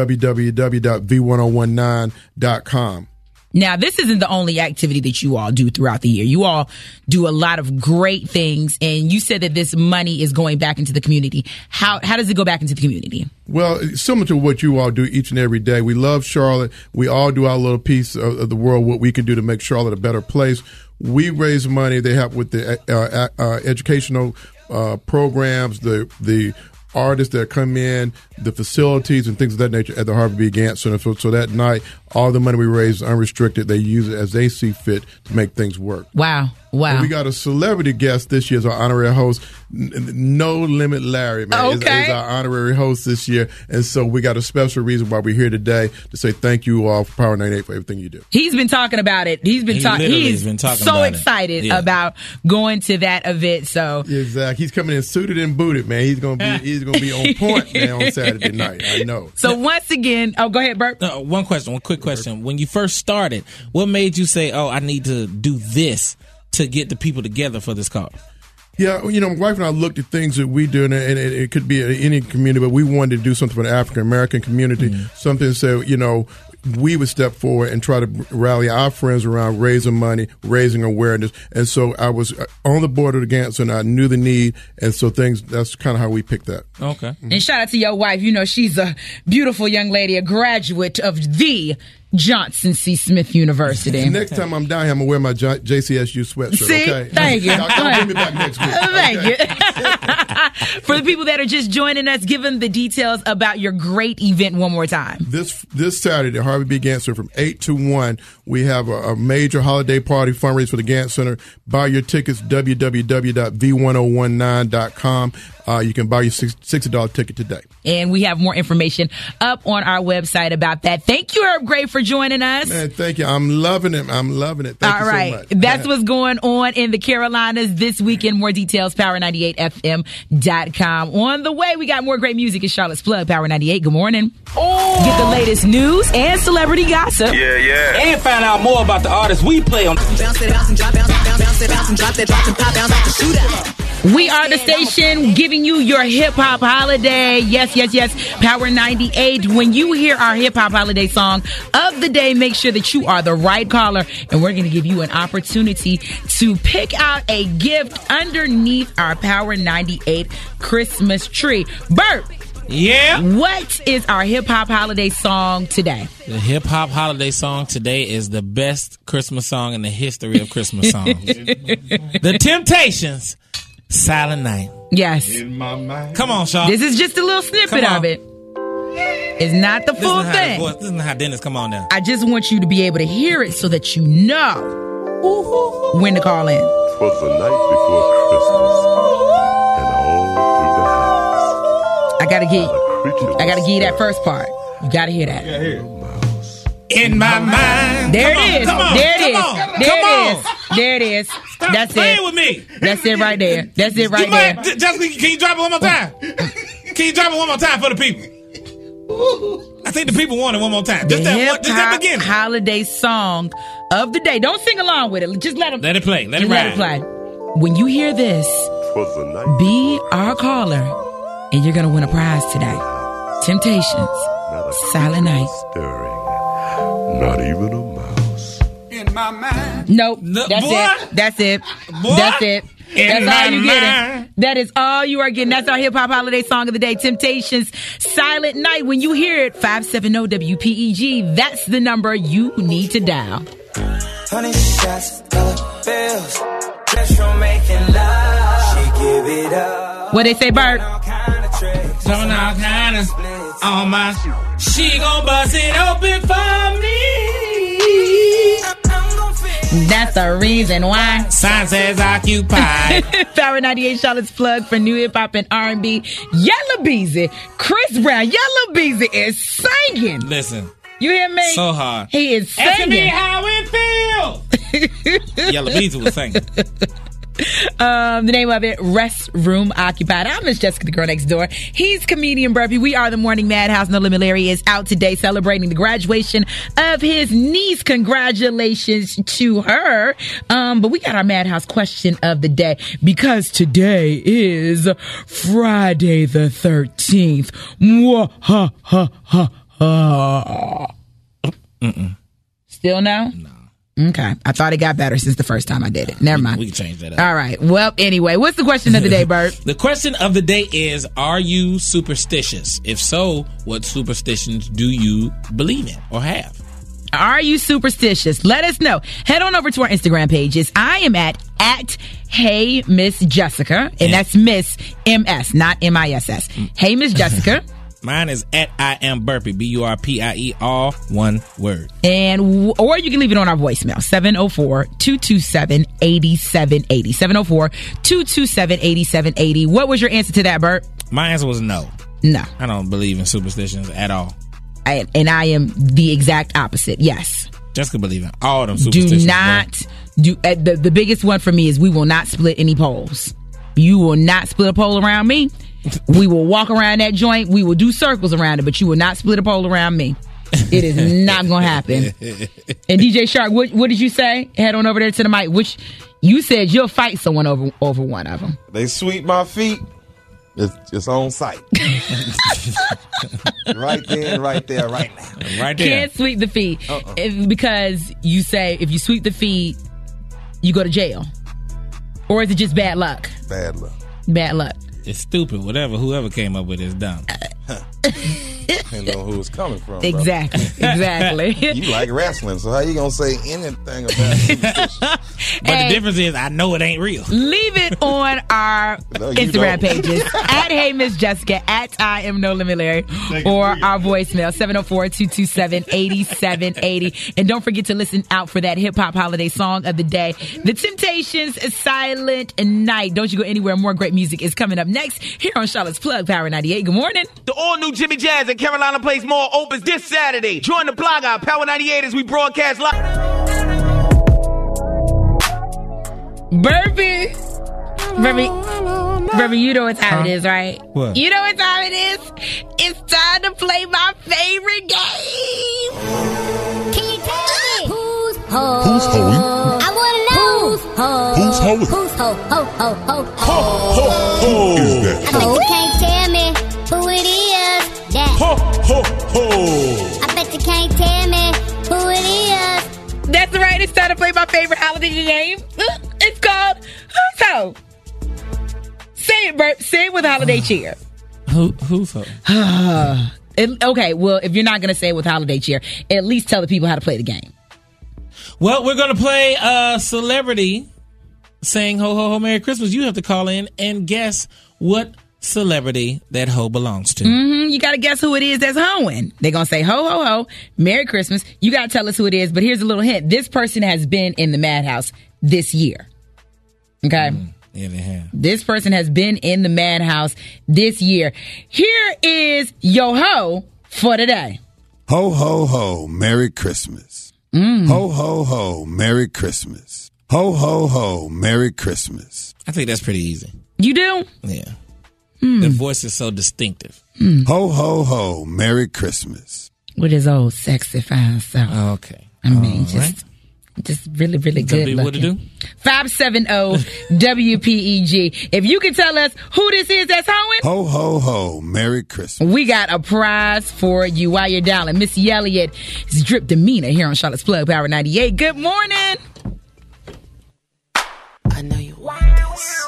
www.v1019.com. Now, this isn't the only activity that you all do throughout the year. You all do a lot of great things, and you said that this money is going back into the community. How does it go back into the community? Well, similar to what you all do each and every day. We love Charlotte. We all do our little piece of the world, what we can do to make Charlotte a better place. We raise money. They help with the educational programs, the artists that come in, the facilities and things of that nature at the Harvey B. Gantt Center. So that night, all the money we raise is unrestricted. They use it as they see fit to make things work. Wow. Wow. And we got a celebrity guest this year as our honorary host. No Limit Larry, man, is our honorary host this year. And so we got a special reason why we're here today to say thank you all for Power 98 for everything you do. He's been talking about it. He's been talking so excited about going to that event. So exactly. He's coming in suited and booted, man. He's gonna be on point, man, on Saturday night. I know. So once again, go ahead, Bert. One quick question. When you first started, what made you say, I need to do this to get the people together for this cause? Yeah, my wife and I looked at things that we do, and it could be any community, but we wanted to do something for the African American community, something so, we would step forward and try to rally our friends around raising money, raising awareness. And so I was on the board of the Gantt Center. I knew the need. And so that's kind of how we picked that. Okay. And shout out to your wife. She's a beautiful young lady, a graduate of the Johnson C. Smith University. Next time I'm down here, I'm going to wear my JCSU sweatshirt. See? Okay? Thank you. Y'all bring me back next week. Thank you. For the people that are just joining us, give them the details about your great event one more time. This Saturday, Harvey B. Gantt Center from 8 to 1, we have a major holiday party fundraiser for the Gantt Center. Buy your tickets, www.v1019.com. You can buy your $60 ticket today. And we have more information up on our website about that. Thank you, Herb Gray, for joining us. Man, thank you. I'm loving it. Thank you so much. That's what's going on in the Carolinas this weekend. More details, power98fm.com. On the way, we got more great music at Charlotte's Plug, Power 98. Good morning. Get the latest news and celebrity gossip. Yeah. And find out more about the artists we play on. Bounce it, bounce and drop, bounce it, bounce and drop that, drop and pop, bounce out the shootout. We are the station giving you your hip-hop holiday. Yes. Power 98. When you hear our hip-hop holiday song of the day, make sure that you are the right caller, and we're going to give you an opportunity to pick out a gift underneath our Power 98 Christmas tree. Bert. Yeah? What is our hip-hop holiday song today? The hip-hop holiday song today is the best Christmas song in the history of Christmas songs. The Temptations. Silent Night. Yes. In my mind. Come on, Shaw. This is just a little snippet of it. It's not the full thing. This is how Dennis come on now. I just want you to be able to hear it so that you know when to call in. 'Twas the night before Christmas, and all through the house. I gotta give you that first part. You gotta hear that. Yeah, hear it. In my mind. There it is. There it is. Stop That's playing it. with me. That's it right there. That's it right there. Jessica, can you drop it one more time? Can you drop it one more time for the people? I think the people want it one more time. Just that beginning. Holiday song of the day. Don't sing along with it. Just let it play. Let it ride. Let it play. When you hear this, be our caller, and you're going to win a prize today. Temptations. Silent Night. Stirring. Not even a mouse. In my mind. Nope. That's it. Boy. That's it. In That's all you my getting. That is all you are getting. That's our hip-hop holiday song of the day, Temptations, Silent Night. When you hear it, 570-WPEG, that's the number you need to dial. 20 shots, dollar bills, just from making love. She give it up. What they say, Bert? Throwing all kind of on my. She gon' bust it open for me. That's the reason why. Sign says occupied. Power 98 Charlotte's Plug for new hip hop and R&B. Yella Beezy, Chris Brown. Yella Beezy is singing. Listen. You hear me? So hard. He is singing. Ask me how it feels. Yella Beezy was singing. The name of it, Restroom Occupied. I'm Miss Jessica, the girl next door. He's comedian Burpee. We are the Morning Madhouse. No Limit Larry is out today celebrating the graduation of his niece. Congratulations to her. But we got our Madhouse question of the day because today is Friday the 13th. Still no? No. Okay. I thought it got better since the first time I did it. Never mind. We can change that up. All right. Well, anyway, what's the question of the day, Bert? The question of the day is, are you superstitious? If so, what superstitions do you believe in or have? Are you superstitious? Let us know. Head on over to our Instagram pages. I am at Hey Miss Jessica, and that's Miss MS, not MISS. Hey Miss Jessica. Mine is at I am Burpie, BURPIE, all one word. And or you can leave it on our voicemail, 704-227-8780. 704-227-8780. What was your answer to that, Bert? My answer was no. No. I don't believe in superstitions at all. And I am the exact opposite. Yes. Jessica believe in all them superstitions. Do not do. The biggest one for me is we will not split any poles. You will not split a pole around me. We will walk around that joint. We will do circles around it, but you will not split a pole around me. It is not going to happen. And DJ Shark, what did you say? Head on over there to the mic. Which you said you'll fight someone over one of them. They sweep my feet. It's on site. Right there, right now. Right there. Can't sweep the feet. Because you say if you sweep the feet, you go to jail. Or is it just bad luck? Bad luck. Bad luck. It's stupid. Whoever came up with it is dumb. Depends on who it's coming from. Exactly. Exactly. You like wrestling, so how you gonna say anything about it? But the difference is, I know it ain't real. Leave it on our Instagram pages at Hey Miss Jessica, at I Am No Limit Larry, or our voicemail 704-227-8780. And don't forget to listen out for that hip hop holiday song of the day, The Temptations' Silent Night. Don't you go anywhere. More great music is coming up next here on Charlotte's Plug, Power 98. Good morning. The all-new Jimmy Jazz at Carolina Place Mall opens this Saturday. Join the blog on Power 98 as we broadcast live. Burpee. Burpee, you know what time it is, right? What? You know what time it is? It's time to play my favorite game. Can you tell me who's ho? Who's hoeing? I want to know who's ho. Who's hoeing? Who's ho? Ho, ho, ho, ho. Who is that? I bet you can't tell me who it is. That. Ho, ho, ho. I bet you can't tell me who it is. That's right. It's time to play my favorite holiday game. It's called Who's Ho? Say it, Bert. Say it with holiday cheer. Who's ho? Okay, well, if you're not going to say it with holiday cheer, at least tell the people how to play the game. Well, we're going to play a celebrity saying ho, ho, ho, Merry Christmas. You have to call in and guess what celebrity that ho belongs to. You got to guess who it is that's hoeing. They're going to say ho, ho, ho, Merry Christmas. You got to tell us who it is, but here's a little hint. This person has been in the Madhouse this year. Okay? Yeah, they have. This person has been in the Madhouse this year. Here is your ho for today. Ho, ho, ho, Merry Christmas. Ho, ho, ho, Merry Christmas. Ho, ho, ho, Merry Christmas. I think that's pretty easy. You do? Yeah. The voice is so distinctive. Ho, ho, ho, Merry Christmas. With his old sexy fine self. Okay. I mean, just really, really good looking. What to do? 570-WPEG. If you can tell us who this is that's hoeing, ho, ho, ho, Merry Christmas. We got a prize for you while you're dialing. Missy Elliott is Drip Demeanor here on Charlotte's Plug, Power 98. Good morning. I know you want this.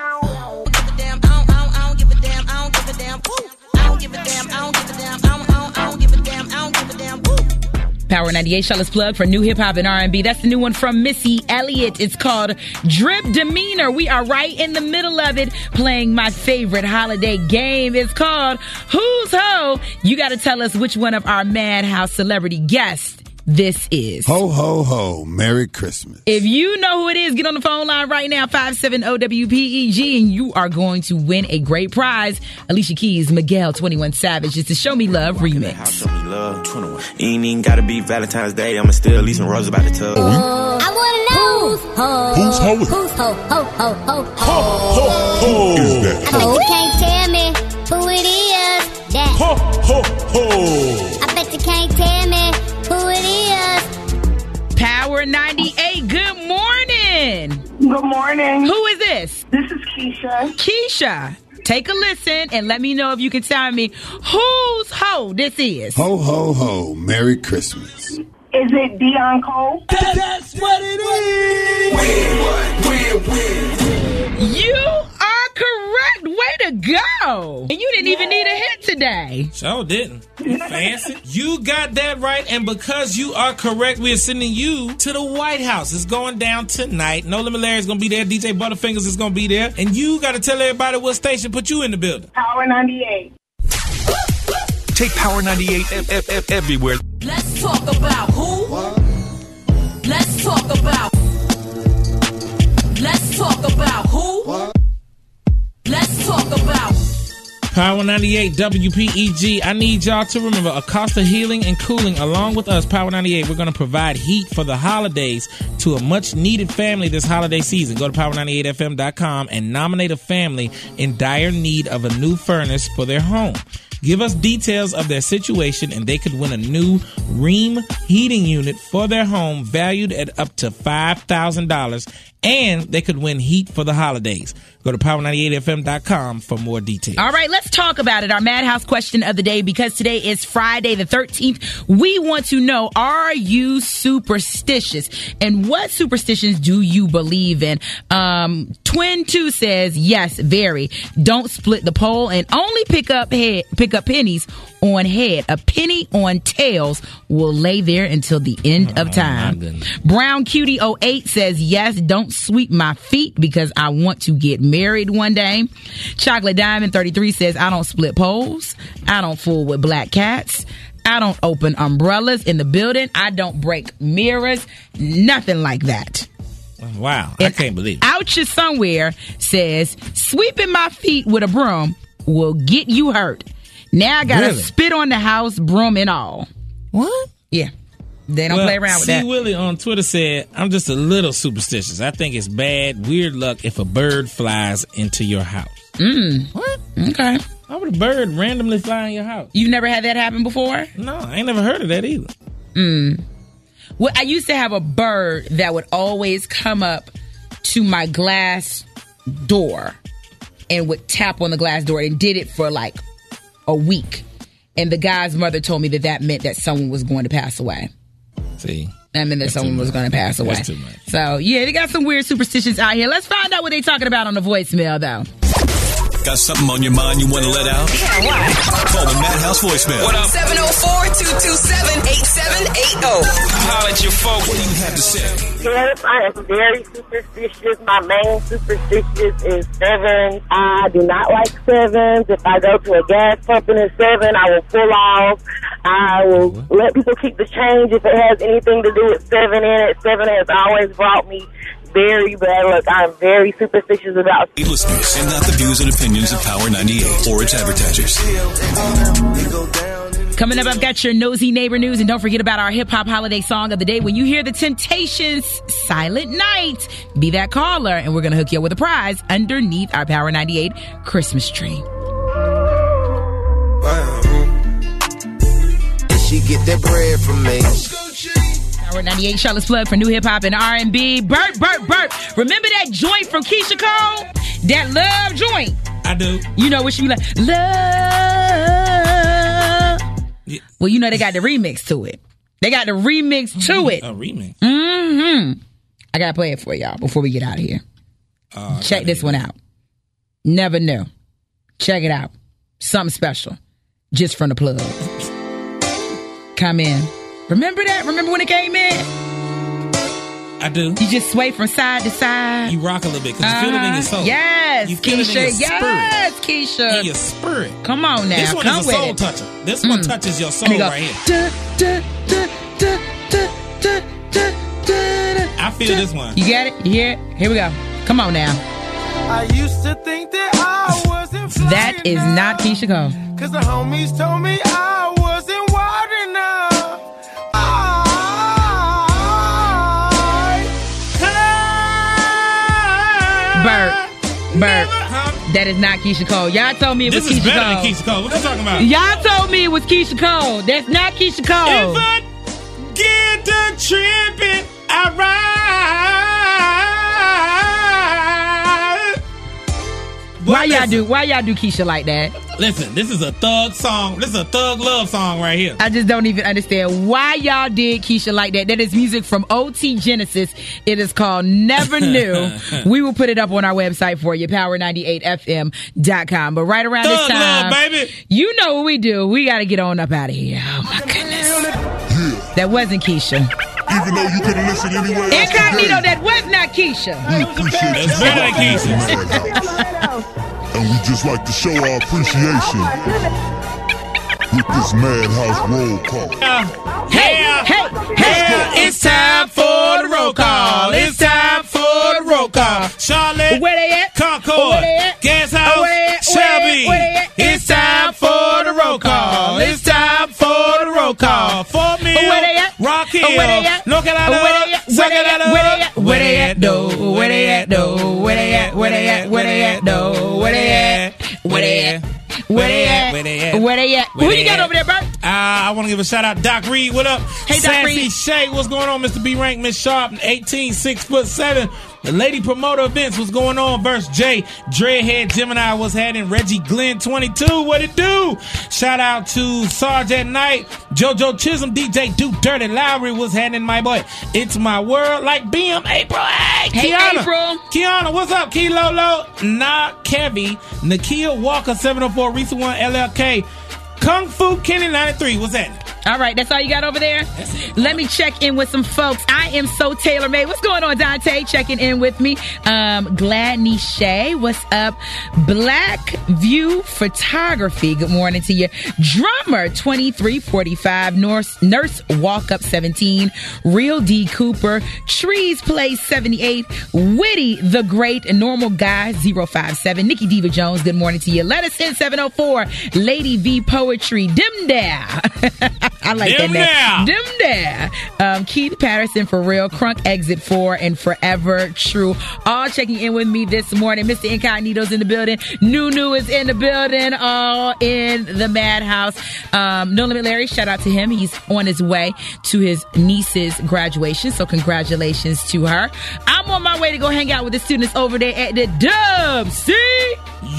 Power 98, Charlotte's Plug for new hip hop and R&B. That's the new one from Missy Elliott. It's called Drip Demeanor. We are right in the middle of it, playing my favorite holiday game. It's called Who's Ho? You got to tell us which one of our Madhouse celebrity guests this is. Ho, ho, ho, Merry Christmas. If you know who it is, get on the phone line right now, 570-WPEG, and you are going to win a great prize. Alicia Keys, Miguel, 21 Savage. It's the Show Me Love remix. Show me love, 21. Ain't even gotta be Valentine's Day. I'ma still leave some roses by the tub. I wanna know who's ho. Who's hoeing? Who's ho, ho, ho, ho, ho. Ho, ho, who is that? I bet you can't tell me who it is. That. Ho, ho, ho. I bet you can't tell me who it is. Power 98, good morning. Good morning. Who is this? This is Keisha. Keisha, take a listen and let me know if you can tell me whose ho this is. Ho, ho, ho, Merry Christmas. Is it Dion Cole? That's what it is. Win. You are correct. Way to go. And you didn't even need a hint today. Sure didn't. You fancy. You got that right. And because you are correct, we are sending you to the White House. It's going down tonight. No Limit Larry is going to be there. DJ Butterfingers is going to be there. And you got to tell everybody what station put you in the building. Power 98. Take Power 98 everywhere. Let's talk about who? Let's talk about. Let's talk about who? Let's talk about. Power 98 WPEG. I need y'all to remember Acosta Healing and Cooling. Along with us, Power 98, we're going to provide heat for the holidays to a much needed family this holiday season. Go to power98fm.com and nominate a family in dire need of a new furnace for their home. Give us details of their situation and they could win a new Rheem heating unit for their home valued at up to $5,000, and they could win heat for the holidays. Go to power98fm.com for more details. All right, let's talk about it. Our Madhouse question of the day, because today is Friday the 13th. We want to know, are you superstitious? And what superstitions do you believe in? Twin 2 says, yes, very. Don't split the pole and only pick up pennies on head. A penny on tails will lay there until the end of time. Brown Cutie 08 says, yes, don't sweep my feet because I want to get married one day. Chocolate Diamond 33 says, I don't split poles. I don't fool with black cats. I don't open umbrellas in the building. I don't break mirrors. Nothing like that. Wow, I can't believe it. Oucha Somewhere says, sweeping my feet with a broom will get you hurt. Now I gotta spit on the house, broom and all. What? Yeah. They don't play around with that. C. Willie on Twitter said, I'm just a little superstitious. I think it's bad, weird luck if a bird flies into your house. What? Okay. How would a bird randomly fly in your house? You've never had that happen before? No, I ain't never heard of that either. Well, I used to have a bird that would always come up to my glass door and would tap on the glass door, and did it for like a week. And the guy's mother told me that meant that someone was going to pass away. See? That meant that someone was going to pass away. That's too much. So, yeah, they got some weird superstitions out here. Let's find out what they're talking about on the voicemail, though. Got something on your mind you want to let out? Yeah, what? Call the Madhouse voicemail. What up? 704-227-8780. Holla at your folks. What do you have to say? Yes, I am very superstitious. My main superstitious is 7. I do not like 7s. If I go to a gas pump and it's 7, I will pull off. I will let people keep the change if it has anything to do with 7 in it. 7 has always brought me very bad luck. I'm very superstitious about it. Listeners, and not the views and opinions of Power 98 or its advertisers. Coming up, I've got your nosy neighbor news, and don't forget about our hip-hop holiday song of the day. When you hear the Temptations' Silent Night, be that caller, and we're going to hook you up with a prize underneath our Power 98 Christmas tree. And she get that bread from me. Power 98 Charlotte's plug for new hip-hop and R&B. Burt. Remember that joint from Keisha Cole? That love joint. I do. You know what she be like? Love. Yeah. Well, you know they got the remix to it. They got the remix to it. A remix? Mm-hmm. I got to play it for y'all before we get out of here. Check this one out. Never knew. Check it out. Something special. Just from the plug. Come in. Remember that? Remember when it came in? I do. You just sway from side to side. You rock a little bit because you feel it in your soul. Yes, you feel Keisha. It in your yes, spirit. Keisha. In your spirit. Come on now. This one Come is a with soul it. toucher. This one touches your soul right here. I feel this one. You got it? You hear it? Here we go. Come on now. I used to think that I wasn't fly That is not Keisha Cole. Cause the homies told me I wasn't wild enough. Bert. That is not Keisha Cole. Y'all told me it was Keisha Cole. This is better than Keisha Cole. What you talking about? Y'all told me it was Keisha Cole. That's not Keisha Cole. If I get the tripping, I ride. Why y'all do Keisha like that? Listen, this is a thug song. This is a thug love song right here. I just don't even understand why y'all did Keisha like that. That is music from OT Genesis. It is called Never Knew. We will put it up on our website for you, power98fm.com. But right around this time, love, baby. You know what we do. We got to get on up out of here. Oh, my goodness. Yeah. That wasn't Keisha. Even though you couldn't listen anywhere else Incognito, that was not Keisha. we appreciate It's better than Keisha. And we just like to show our appreciation with Get this madhouse roll call. Hey, it's time for the roll call. It's time for the roll call. Charlotte, where they at? Concord, Gas House, Shelby. It's time for the roll call. It's time for the roll call. Fort Mill, Rock Hill, North Carolina, South Carolina. Where they at, though? Where they at, though? Where they at? Where they at? Where they at, though? Where they at? Where they at? Where they at? Where they at? Where they at? Who you got over there, Bert? I want to give a shout out, Doc Reed. What up? Hey, Doc Reed. Sassy Shay, what's going on? Mr. B Rank, Miss Sharp, 18, 6'7". The Lady Promoter Events, what's going on? Verse J, Dreadhead Gemini was happening. Reggie Glenn 22, what it do? Shout out to Sarge at Night, JoJo Chisholm, DJ Duke Dirty Lowry was happening, my boy. It's my world like BM April. Hey, Kiana. April. Kiana, what's up? Key Lolo, Nah Kevy, Nakia Walker 704, Risa 1, LLK, Kung Fu Kenny 93, what's that? All right, that's all you got over there? Let me check in with some folks. I am so tailor-made. What's going on, Dante? Checking in with me. Gladney Shay, what's up? Black View Photography, good morning to you. Drummer 2345, Nurse Walk Up 17, Real D Cooper, Trees Place 78, Witty the Great, Normal Guy 057, Nikki Diva Jones, good morning to you. Let us in 704, Lady V Poetry, Dim There. I like that name. Dim There. Keith Patterson for real. Crunk Exit 4 and Forever True. All checking in with me this morning. Mr. Incognito's in the building. Nunu is in the building. All in the madhouse. No Limit Larry, shout out to him. He's on his way to his niece's graduation. So congratulations to her. I'm on my way to go hang out with the students over there at the Dub. See?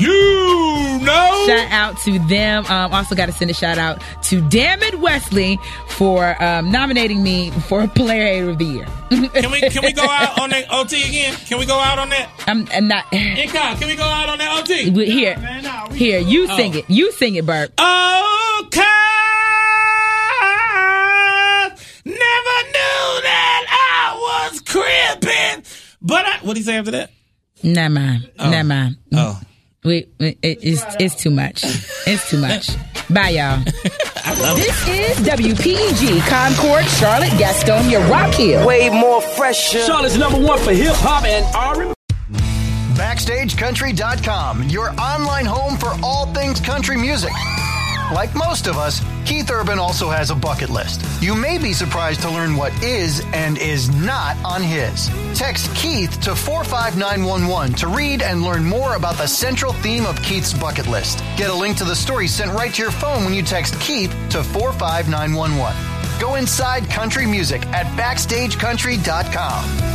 You know. Shout out to them. Also got to send a shout out to Dammit Wesley for nominating me for Player Hater of the Year. Can we go out on that OT again? Can we go out on that? I'm not. Incog, can we go out on that OT? Here, you sing it. You sing it, Bert. Okay. Never knew that I was crippin'. But what did he say after that? Never mind. Never mind. Oh. It's too much. It's too much. Bye, y'all. This is WPEG, Concord, Charlotte, Gastonia, Rock Hill. Way more fresher. Charlotte's #1 for hip hop and R&B. BackstageCountry.com, your online home for all things country music. Like most of us, Keith Urban also has a bucket list. You may be surprised to learn what is and is not on his. Text Keith to 45911 to read and learn more about the central theme of Keith's bucket list. Get a link to the story sent right to your phone when you text Keith to 45911. Go inside country music at BackstageCountry.com.